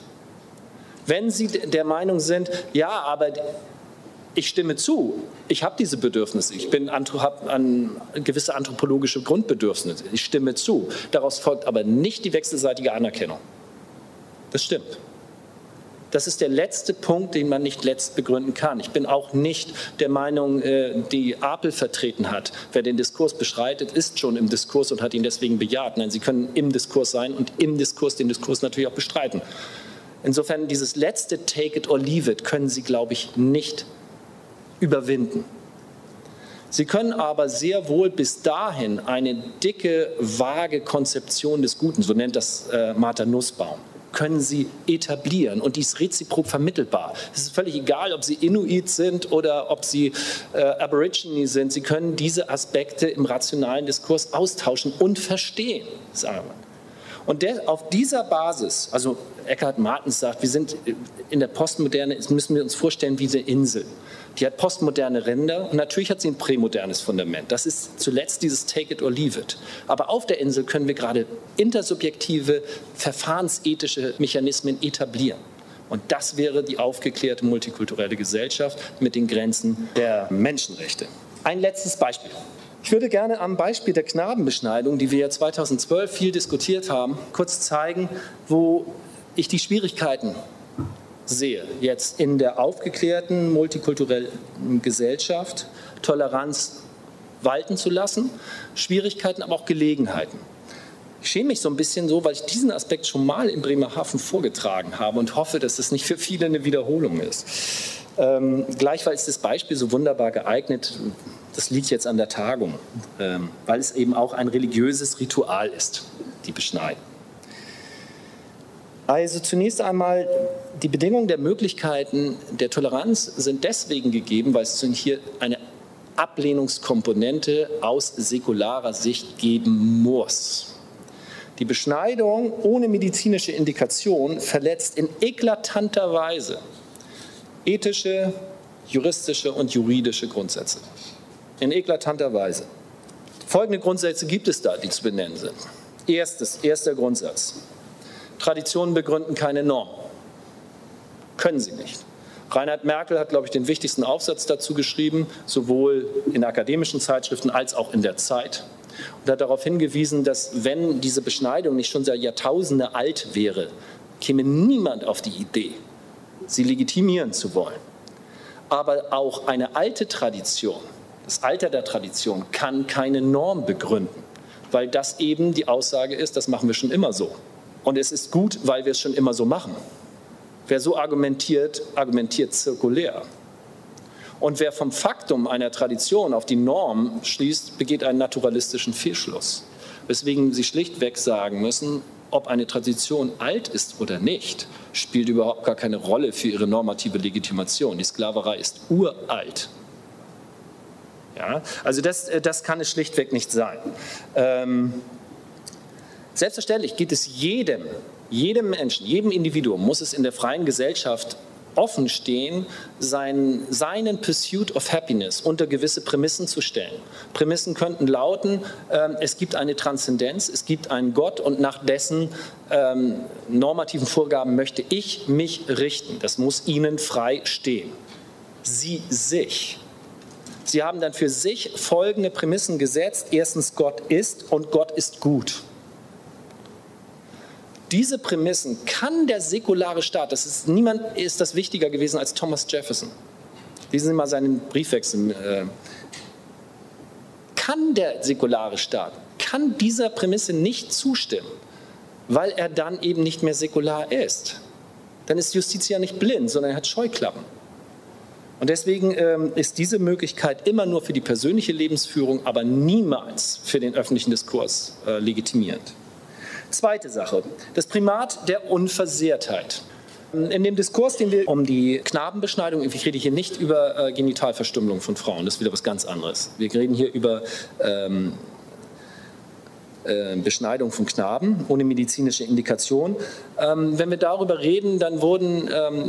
Wenn Sie der Meinung sind, ja, aber ich stimme zu, ich habe diese Bedürfnisse, ich habe gewisse anthropologische Grundbedürfnisse, ich stimme zu, daraus folgt aber nicht die wechselseitige Anerkennung. Das stimmt. Das ist der letzte Punkt, den man nicht letzt begründen kann. Ich bin auch nicht der Meinung, die Apel vertreten hat. Wer den Diskurs beschreitet, ist schon im Diskurs und hat ihn deswegen bejaht. Nein, Sie können im Diskurs sein und im Diskurs den Diskurs natürlich auch bestreiten. Insofern dieses letzte Take it or leave it können Sie, glaube ich, nicht überwinden. Sie können aber sehr wohl bis dahin eine dicke, vage Konzeption des Guten, so nennt das Martha Nussbaum, können Sie etablieren und die ist reziprok vermittelbar. Es ist völlig egal, ob Sie Inuit sind oder ob Sie Aborigine sind. Sie können diese Aspekte im rationalen Diskurs austauschen und verstehen, sagen wir. Und auf dieser Basis, also Eckhard Martens sagt, wir sind in der Postmoderne, müssen wir uns vorstellen wie eine Insel. Die hat postmoderne Ränder und natürlich hat sie ein prämodernes Fundament. Das ist zuletzt dieses Take it or leave it. Aber auf der Insel können wir gerade intersubjektive, verfahrensethische Mechanismen etablieren. Und das wäre die aufgeklärte multikulturelle Gesellschaft mit den Grenzen der Menschenrechte. Ein letztes Beispiel. Ich würde gerne am Beispiel der Knabenbeschneidung, die wir ja 2012 viel diskutiert haben, kurz zeigen, wo ich die Schwierigkeiten sehe, jetzt in der aufgeklärten multikulturellen Gesellschaft Toleranz walten zu lassen, Schwierigkeiten, aber auch Gelegenheiten. Ich schäme mich so ein bisschen so, weil ich diesen Aspekt schon mal in Bremerhaven vorgetragen habe und hoffe, dass es nicht für viele eine Wiederholung ist. Gleichfalls ist das Beispiel so wunderbar geeignet, das liegt jetzt an der Tagung, weil es eben auch ein religiöses Ritual ist, die Beschneidung. Also zunächst einmal, die Bedingungen der Möglichkeiten der Toleranz sind deswegen gegeben, weil es hier eine Ablehnungskomponente aus säkularer Sicht geben muss. Die Beschneidung ohne medizinische Indikation verletzt in eklatanter Weise ethische, juristische und juridische Grundsätze. In eklatanter Weise. Folgende Grundsätze gibt es da, die zu benennen sind. Erster Grundsatz. Traditionen begründen keine Norm. Können sie nicht. Reinhard Merkel hat, glaube ich, den wichtigsten Aufsatz dazu geschrieben, sowohl in akademischen Zeitschriften als auch in der Zeit. Und hat darauf hingewiesen, dass wenn diese Beschneidung nicht schon seit Jahrtausende alt wäre, käme niemand auf die Idee, sie legitimieren zu wollen. Aber auch eine alte Tradition, das Alter der Tradition, kann keine Norm begründen, weil das eben die Aussage ist, das machen wir schon immer so. Und es ist gut, weil wir es schon immer so machen. Wer so argumentiert, argumentiert zirkulär. Und wer vom Faktum einer Tradition auf die Norm schließt, begeht einen naturalistischen Fehlschluss. Weswegen Sie schlichtweg sagen müssen, ob eine Tradition alt ist oder nicht, spielt überhaupt gar keine Rolle für ihre normative Legitimation. Die Sklaverei ist uralt. Ja, also das kann es schlichtweg nicht sein. Selbstverständlich geht es jedem Jedem Menschen, jedem Individuum muss es in der freien Gesellschaft offen stehen, seinen Pursuit of Happiness unter gewisse Prämissen zu stellen. Prämissen könnten lauten, es gibt eine Transzendenz, es gibt einen Gott und nach dessen normativen Vorgaben möchte ich mich richten. Das muss Ihnen frei stehen. Sie sich. Sie haben dann für sich folgende Prämissen gesetzt. Erstens, Gott ist und Gott ist gut. Diese Prämissen kann der säkulare Staat, niemand ist das wichtiger gewesen als Thomas Jefferson. Lesen Sie mal seinen Briefwechsel. Kann der säkulare Staat, kann dieser Prämisse nicht zustimmen, weil er dann eben nicht mehr säkular ist. Dann ist Justiz ja nicht blind, sondern er hat Scheuklappen. Und deswegen ist diese Möglichkeit immer nur für die persönliche Lebensführung, aber niemals für den öffentlichen Diskurs legitimierend. Zweite Sache, das Primat der Unversehrtheit. In dem Diskurs, den wir um die Knabenbeschneidung, ich rede hier nicht über Genitalverstümmelung von Frauen, das ist wieder was ganz anderes. Wir reden hier über Beschneidung von Knaben ohne medizinische Indikation. Wenn wir darüber reden, dann wurden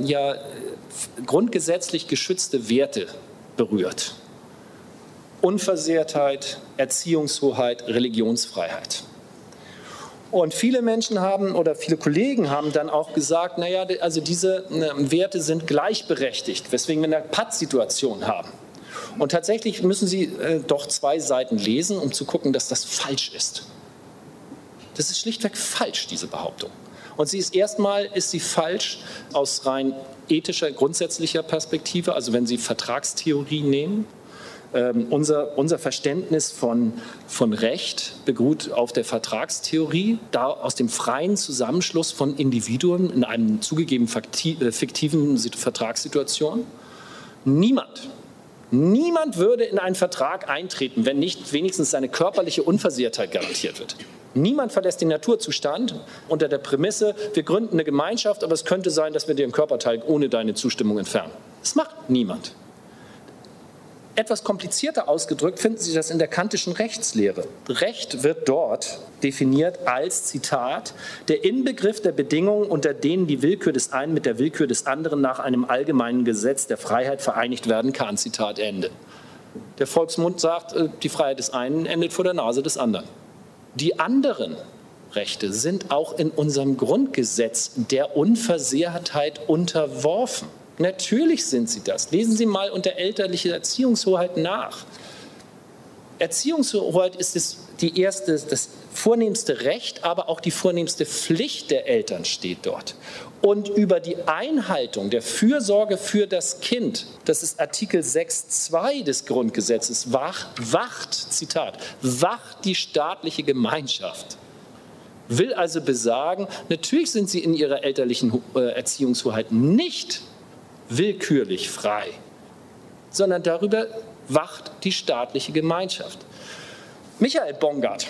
grundgesetzlich geschützte Werte berührt. Unversehrtheit, Erziehungshoheit, Religionsfreiheit. Und viele Menschen viele Kollegen haben dann auch gesagt, naja, also diese Werte sind gleichberechtigt, weswegen wir eine Pattsituation haben. Und tatsächlich müssen Sie doch 2 Seiten lesen, um zu gucken, dass das falsch ist. Das ist schlichtweg falsch, diese Behauptung. Und erstmal ist sie falsch aus rein ethischer, grundsätzlicher Perspektive, also wenn Sie Vertragstheorie nehmen. Unser Verständnis von Recht beruht auf der Vertragstheorie, da aus dem freien Zusammenschluss von Individuen in einem zugegeben fiktiven Vertragssituation. Niemand würde in einen Vertrag eintreten, wenn nicht wenigstens seine körperliche Unversehrtheit garantiert wird. Niemand verlässt den Naturzustand unter der Prämisse, wir gründen eine Gemeinschaft, aber es könnte sein, dass wir dir einen Körperteil ohne deine Zustimmung entfernen. Das macht niemand. Etwas komplizierter ausgedrückt finden Sie das in der kantischen Rechtslehre. Recht wird dort definiert als, Zitat, der Inbegriff der Bedingungen, unter denen die Willkür des einen mit der Willkür des anderen nach einem allgemeinen Gesetz der Freiheit vereinigt werden kann, Zitat Ende. Der Volksmund sagt, die Freiheit des einen endet vor der Nase des anderen. Die anderen Rechte sind auch in unserem Grundgesetz der Unversehrtheit unterworfen. Natürlich sind sie das. Lesen Sie mal unter elterliche Erziehungshoheit nach. Erziehungshoheit ist das vornehmste Recht, aber auch die vornehmste Pflicht der Eltern steht dort. Und über die Einhaltung der Fürsorge für das Kind, das ist Artikel 6.2 des Grundgesetzes, Zitat, wacht die staatliche Gemeinschaft. Will also besagen, natürlich sind sie in ihrer elterlichen Erziehungshoheit nicht willkürlich frei, sondern darüber wacht die staatliche Gemeinschaft. Michael Bongard,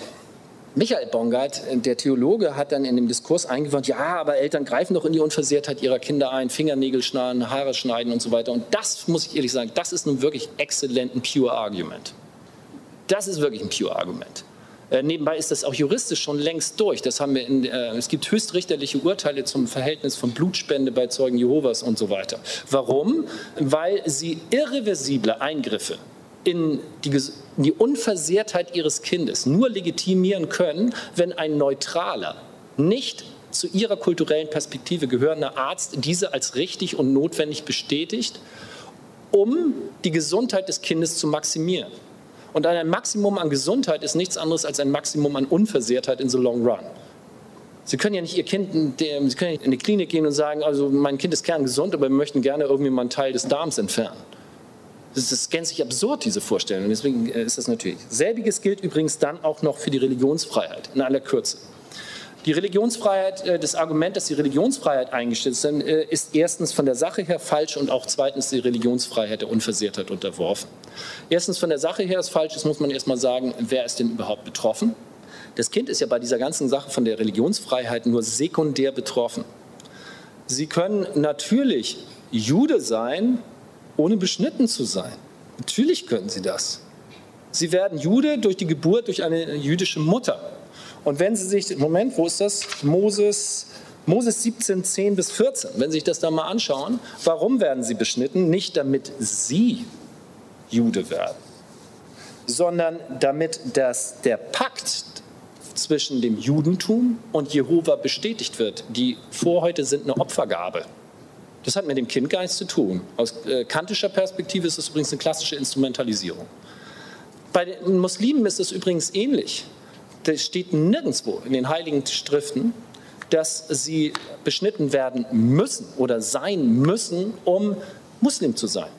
der Theologe, hat dann in dem Diskurs eingewandt, ja, aber Eltern greifen doch in die Unversehrtheit ihrer Kinder ein, Fingernägel schneiden, Haare schneiden und so weiter. Und das, muss ich ehrlich sagen, das ist nun wirklich exzellent ein pure Argument. Das ist wirklich ein pure Argument. Nebenbei ist das auch juristisch schon längst durch. Das haben wir es gibt höchstrichterliche Urteile zum Verhältnis von Blutspende bei Zeugen Jehovas und so weiter. Warum? Weil sie irreversible Eingriffe in die Unversehrtheit ihres Kindes nur legitimieren können, wenn ein neutraler, nicht zu ihrer kulturellen Perspektive gehörender Arzt diese als richtig und notwendig bestätigt, um die Gesundheit des Kindes zu maximieren. Und ein Maximum an Gesundheit ist nichts anderes als ein Maximum an Unversehrtheit in the long run. Sie können ja nicht Sie können ja in die Klinik gehen und sagen, also mein Kind ist kerngesund, aber wir möchten gerne irgendwie mal einen Teil des Darms entfernen. Das ist gänzlich absurd, diese Vorstellung. Deswegen ist das natürlich. Selbiges gilt übrigens dann auch noch für die Religionsfreiheit in aller Kürze. Die Religionsfreiheit, das Argument, dass die Religionsfreiheit eingestellt ist, ist erstens von der Sache her falsch und auch zweitens die Religionsfreiheit der Unversehrtheit unterworfen. Erstens von der Sache her ist falsch, das muss man erst mal sagen, wer ist denn überhaupt betroffen? Das Kind ist ja bei dieser ganzen Sache von der Religionsfreiheit nur sekundär betroffen. Sie können natürlich Jude sein, ohne beschnitten zu sein. Natürlich können Sie das. Sie werden Jude durch die Geburt durch eine jüdische Mutter. Und wenn Sie sich, Moment, wo ist das? Moses Moses 17, 10 bis 14, wenn Sie sich das da mal anschauen, warum werden sie beschnitten? Nicht damit sie Jude werden, sondern damit der Pakt zwischen dem Judentum und Jehova bestätigt wird. Die Vorhäute sind eine Opfergabe. Das hat mit dem Kind gar nichts zu tun. Aus kantischer Perspektive ist das übrigens eine klassische Instrumentalisierung. Bei den Muslimen ist es übrigens ähnlich. Das steht nirgendwo in den Heiligen Schriften, dass sie beschnitten werden müssen oder sein müssen, um Muslim zu sein.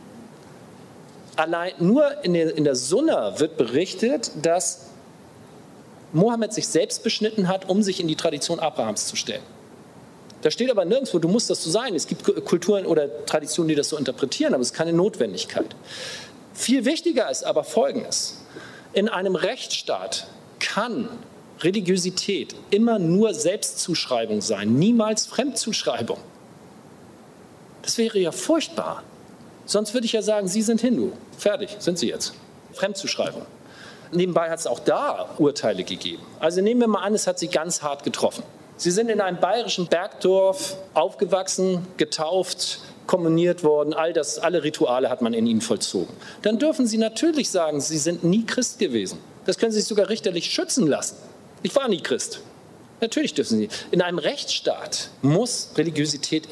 Allein nur in der Sunna wird berichtet, dass Mohammed sich selbst beschnitten hat, um sich in die Tradition Abrahams zu stellen. Da steht aber nirgendwo, du musst das so sein. Es gibt Kulturen oder Traditionen, die das so interpretieren, aber es ist keine Notwendigkeit. Viel wichtiger ist aber Folgendes. In einem Rechtsstaat kann Religiosität immer nur Selbstzuschreibung sein, niemals Fremdzuschreibung. Das wäre ja furchtbar. Sonst würde ich ja sagen, Sie sind Hindu. Fertig, sind Sie jetzt. Fremdzuschreibung. Nebenbei hat es auch da Urteile gegeben. Also nehmen wir mal an, es hat Sie ganz hart getroffen. Sie sind in einem bayerischen Bergdorf aufgewachsen, getauft, kommuniert worden, alle Rituale hat man in ihnen vollzogen. Dann dürfen Sie natürlich sagen, Sie sind nie Christ gewesen. Das können Sie sich sogar richterlich schützen lassen. Ich war nie Christ. Natürlich dürfen Sie. In einem Rechtsstaat muss Religiosität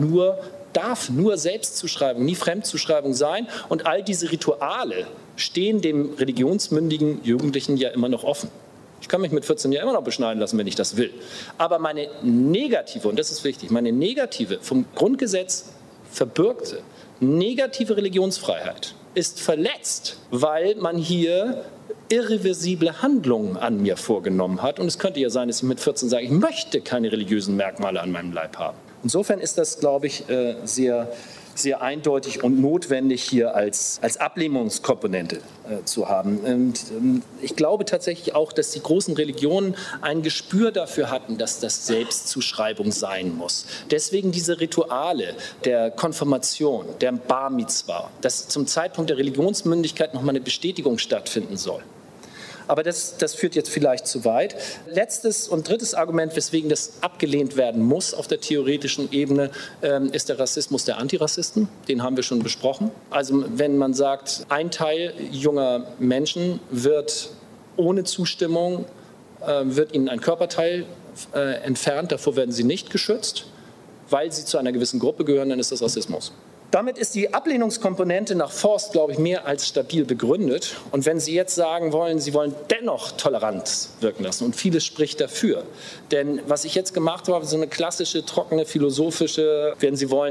darf nur Selbstzuschreibung, nie Fremdzuschreibung sein. Und all diese Rituale stehen dem religionsmündigen Jugendlichen ja immer noch offen. Ich kann mich mit 14 Jahren immer noch beschneiden lassen, wenn ich das will. Aber meine negative, und das ist wichtig, meine negative, vom Grundgesetz verbürgte, negative Religionsfreiheit ist verletzt, weil man hier irreversible Handlungen an mir vorgenommen hat. Und es könnte ja sein, dass ich mit 14 sage, ich möchte keine religiösen Merkmale an meinem Leib haben. Insofern ist das, glaube ich, sehr, sehr eindeutig und notwendig hier als Ablehnungskomponente zu haben. Und ich glaube tatsächlich auch, dass die großen Religionen ein Gespür dafür hatten, dass das Selbstzuschreibung sein muss. Deswegen diese Rituale der Konfirmation, der Bar Mitzvah, dass zum Zeitpunkt der Religionsmündigkeit nochmal eine Bestätigung stattfinden soll. Aber das führt jetzt vielleicht zu weit. Letztes und drittes Argument, weswegen das abgelehnt werden muss auf der theoretischen Ebene, ist der Rassismus der Antirassisten. Den haben wir schon besprochen. Also wenn man sagt, ein Teil junger Menschen wird ohne Zustimmung, wird ihnen ein Körperteil entfernt, davor werden sie nicht geschützt, weil sie zu einer gewissen Gruppe gehören, dann ist das Rassismus. Damit ist die Ablehnungskomponente nach Forst, glaube ich, mehr als stabil begründet. Und wenn Sie jetzt sagen wollen, Sie wollen dennoch Toleranz wirken lassen, und vieles spricht dafür. Denn was ich jetzt gemacht habe, so eine klassische, trockene, philosophische, wenn Sie wollen,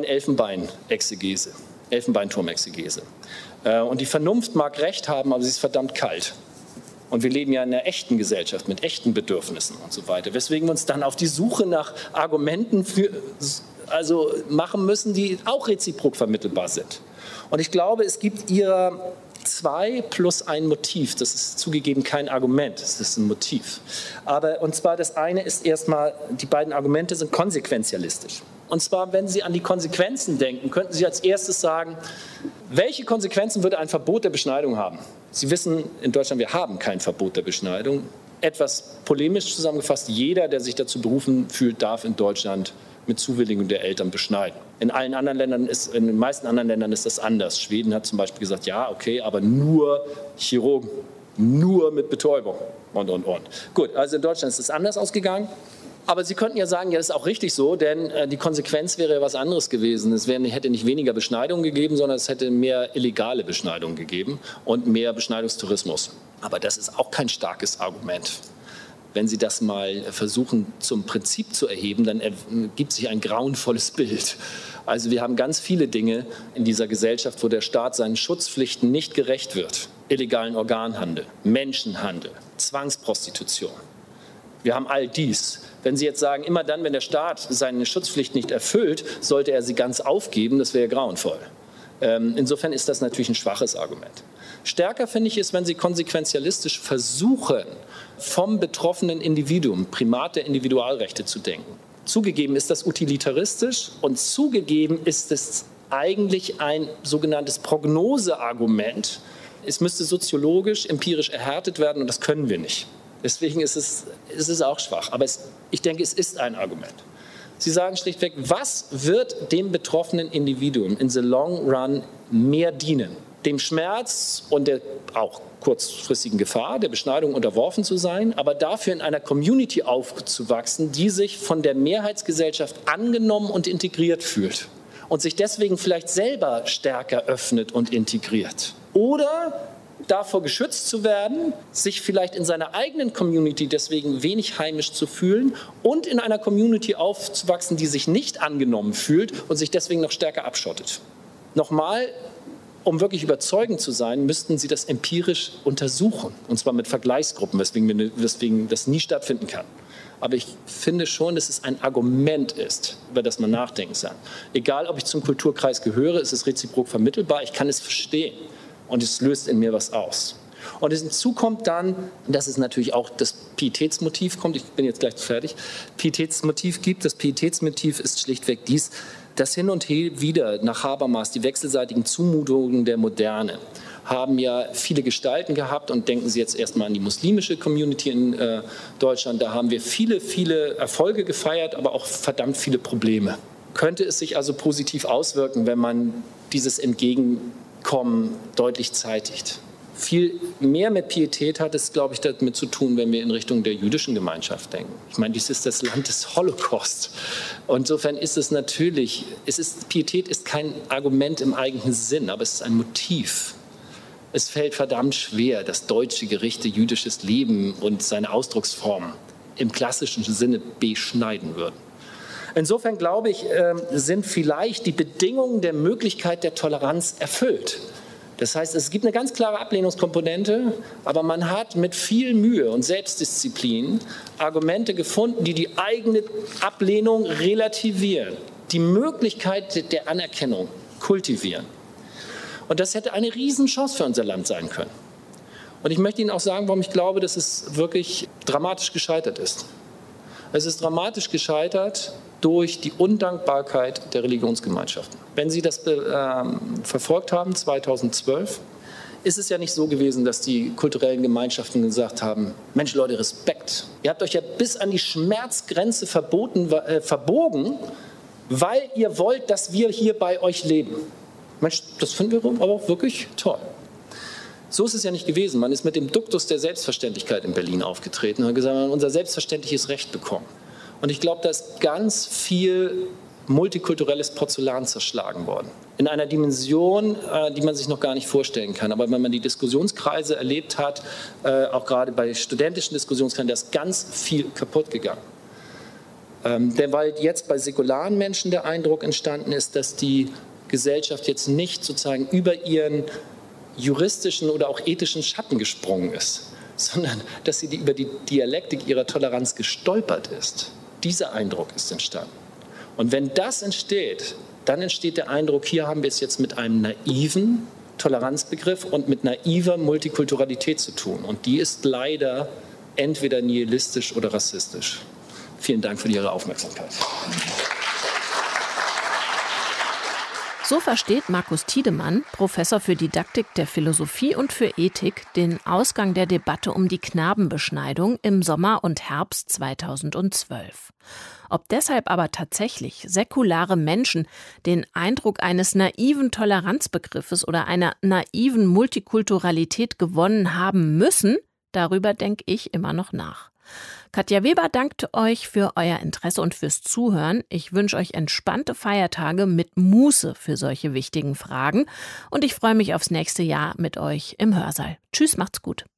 Elfenbeinturmexegese. Und die Vernunft mag recht haben, aber sie ist verdammt kalt. Und wir leben ja in einer echten Gesellschaft mit echten Bedürfnissen und so weiter. Weswegen wir uns dann auf die Suche nach Argumenten machen müssen, die auch reziprok vermittelbar sind. Und ich glaube, es gibt ihrer zwei plus ein Motiv. Das ist zugegeben kein Argument, das ist ein Motiv. Und zwar das eine ist erstmal, die beiden Argumente sind konsequenzialistisch. Und zwar, wenn Sie an die Konsequenzen denken, könnten Sie als erstes sagen, welche Konsequenzen würde ein Verbot der Beschneidung haben? Sie wissen, in Deutschland, wir haben kein Verbot der Beschneidung. Etwas polemisch zusammengefasst, jeder, der sich dazu berufen fühlt, darf in Deutschland mit Zuwilligung der Eltern beschneiden. In den meisten anderen Ländern ist das anders. Schweden hat zum Beispiel gesagt, ja, okay, aber nur Chirurgen, nur mit Betäubung und. Gut, also in Deutschland ist es anders ausgegangen. Aber Sie könnten ja sagen, ja, das ist auch richtig so, denn die Konsequenz wäre ja was anderes gewesen. Es hätte nicht weniger Beschneidungen gegeben, sondern es hätte mehr illegale Beschneidungen gegeben und mehr Beschneidungstourismus. Aber das ist auch kein starkes Argument. Wenn Sie das mal versuchen zum Prinzip zu erheben, dann ergibt sich ein grauenvolles Bild. Also wir haben ganz viele Dinge in dieser Gesellschaft, wo der Staat seinen Schutzpflichten nicht gerecht wird. Illegalen Organhandel, Menschenhandel, Zwangsprostitution. Wir haben all dies. Wenn Sie jetzt sagen, immer dann, wenn der Staat seine Schutzpflicht nicht erfüllt, sollte er sie ganz aufgeben, das wäre grauenvoll. Insofern ist das natürlich ein schwaches Argument. Stärker finde ich es, wenn Sie konsequenzialistisch versuchen, vom betroffenen Individuum, Primat der Individualrechte zu denken. Zugegeben ist das utilitaristisch und zugegeben ist es eigentlich ein sogenanntes Prognoseargument. Es müsste soziologisch, empirisch erhärtet werden und das können wir nicht. Deswegen ist es auch schwach. Aber ich denke, es ist ein Argument. Sie sagen schlichtweg, was wird dem betroffenen Individuum in the long run mehr dienen? Dem Schmerz und der auch kurzfristigen Gefahr der Beschneidung unterworfen zu sein, aber dafür in einer Community aufzuwachsen, die sich von der Mehrheitsgesellschaft angenommen und integriert fühlt und sich deswegen vielleicht selber stärker öffnet und integriert. Oder davor geschützt zu werden, sich vielleicht in seiner eigenen Community deswegen wenig heimisch zu fühlen und in einer Community aufzuwachsen, die sich nicht angenommen fühlt und sich deswegen noch stärker abschottet. Nochmal, um wirklich überzeugend zu sein, müssten Sie das empirisch untersuchen, und zwar mit Vergleichsgruppen, weswegen das nie stattfinden kann. Aber ich finde schon, dass es ein Argument ist, über das man nachdenken soll. Egal, ob ich zum Kulturkreis gehöre, ist es reziprok vermittelbar, ich kann es verstehen und es löst in mir was aus. Und hinzu kommt dann, dass es natürlich auch das Pietätsmotiv kommt, ich bin jetzt gleich fertig, Pietätsmotiv gibt. Das Pietätsmotiv ist schlichtweg dies, das Hin und Her wieder nach Habermas, die wechselseitigen Zumutungen der Moderne, haben ja viele Gestalten gehabt. Und denken Sie jetzt erstmal an die muslimische Community in Deutschland. Da haben wir viele, viele Erfolge gefeiert, aber auch verdammt viele Probleme. Könnte es sich also positiv auswirken, wenn man dieses Entgegenkommen deutlich zeitigt? Viel mehr mit Pietät hat es, glaube ich, damit zu tun, wenn wir in Richtung der jüdischen Gemeinschaft denken. Ich meine, dies ist das Land des Holocaust. Und insofern ist es natürlich, Pietät ist kein Argument im eigenen Sinn, aber es ist ein Motiv. Es fällt verdammt schwer, dass deutsche Gerichte jüdisches Leben und seine Ausdrucksformen im klassischen Sinne beschneiden würden. Insofern, glaube ich, sind vielleicht die Bedingungen der Möglichkeit der Toleranz erfüllt. Das heißt, es gibt eine ganz klare Ablehnungskomponente, aber man hat mit viel Mühe und Selbstdisziplin Argumente gefunden, die die eigene Ablehnung relativieren, die Möglichkeit der Anerkennung kultivieren. Und das hätte eine Riesenchance für unser Land sein können. Und ich möchte Ihnen auch sagen, warum ich glaube, dass es wirklich dramatisch gescheitert ist. Es ist dramatisch gescheitert durch die Undankbarkeit der Religionsgemeinschaften. Wenn Sie das verfolgt haben, 2012, ist es ja nicht so gewesen, dass die kulturellen Gemeinschaften gesagt haben, Mensch Leute, Respekt. Ihr habt euch ja bis an die Schmerzgrenze verbogen, weil ihr wollt, dass wir hier bei euch leben. Mensch, das finden wir aber auch wirklich toll. So ist es ja nicht gewesen. Man ist mit dem Duktus der Selbstverständlichkeit in Berlin aufgetreten und hat gesagt, wir haben unser selbstverständliches Recht bekommen. Und ich glaube, da ist ganz viel multikulturelles Porzellan zerschlagen worden. In einer Dimension, die man sich noch gar nicht vorstellen kann. Aber wenn man die Diskussionskreise erlebt hat, auch gerade bei studentischen Diskussionskreisen, da ist ganz viel kaputt gegangen. Denn weil jetzt bei säkularen Menschen der Eindruck entstanden ist, dass die Gesellschaft jetzt nicht sozusagen über ihren juristischen oder auch ethischen Schatten gesprungen ist, sondern dass sie über die Dialektik ihrer Toleranz gestolpert ist. Dieser Eindruck ist entstanden. Und wenn das entsteht, dann entsteht der Eindruck, hier haben wir es jetzt mit einem naiven Toleranzbegriff und mit naiver Multikulturalität zu tun. Und die ist leider entweder nihilistisch oder rassistisch. Vielen Dank für Ihre Aufmerksamkeit. So versteht Markus Tiedemann, Professor für Didaktik der Philosophie und für Ethik, den Ausgang der Debatte um die Knabenbeschneidung im Sommer und Herbst 2012. Ob deshalb aber tatsächlich säkulare Menschen den Eindruck eines naiven Toleranzbegriffes oder einer naiven Multikulturalität gewonnen haben müssen, darüber denke ich immer noch nach. Katja Weber dankt euch für euer Interesse und fürs Zuhören. Ich wünsche euch entspannte Feiertage mit Muße für solche wichtigen Fragen. Und ich freue mich aufs nächste Jahr mit euch im Hörsaal. Tschüss, macht's gut.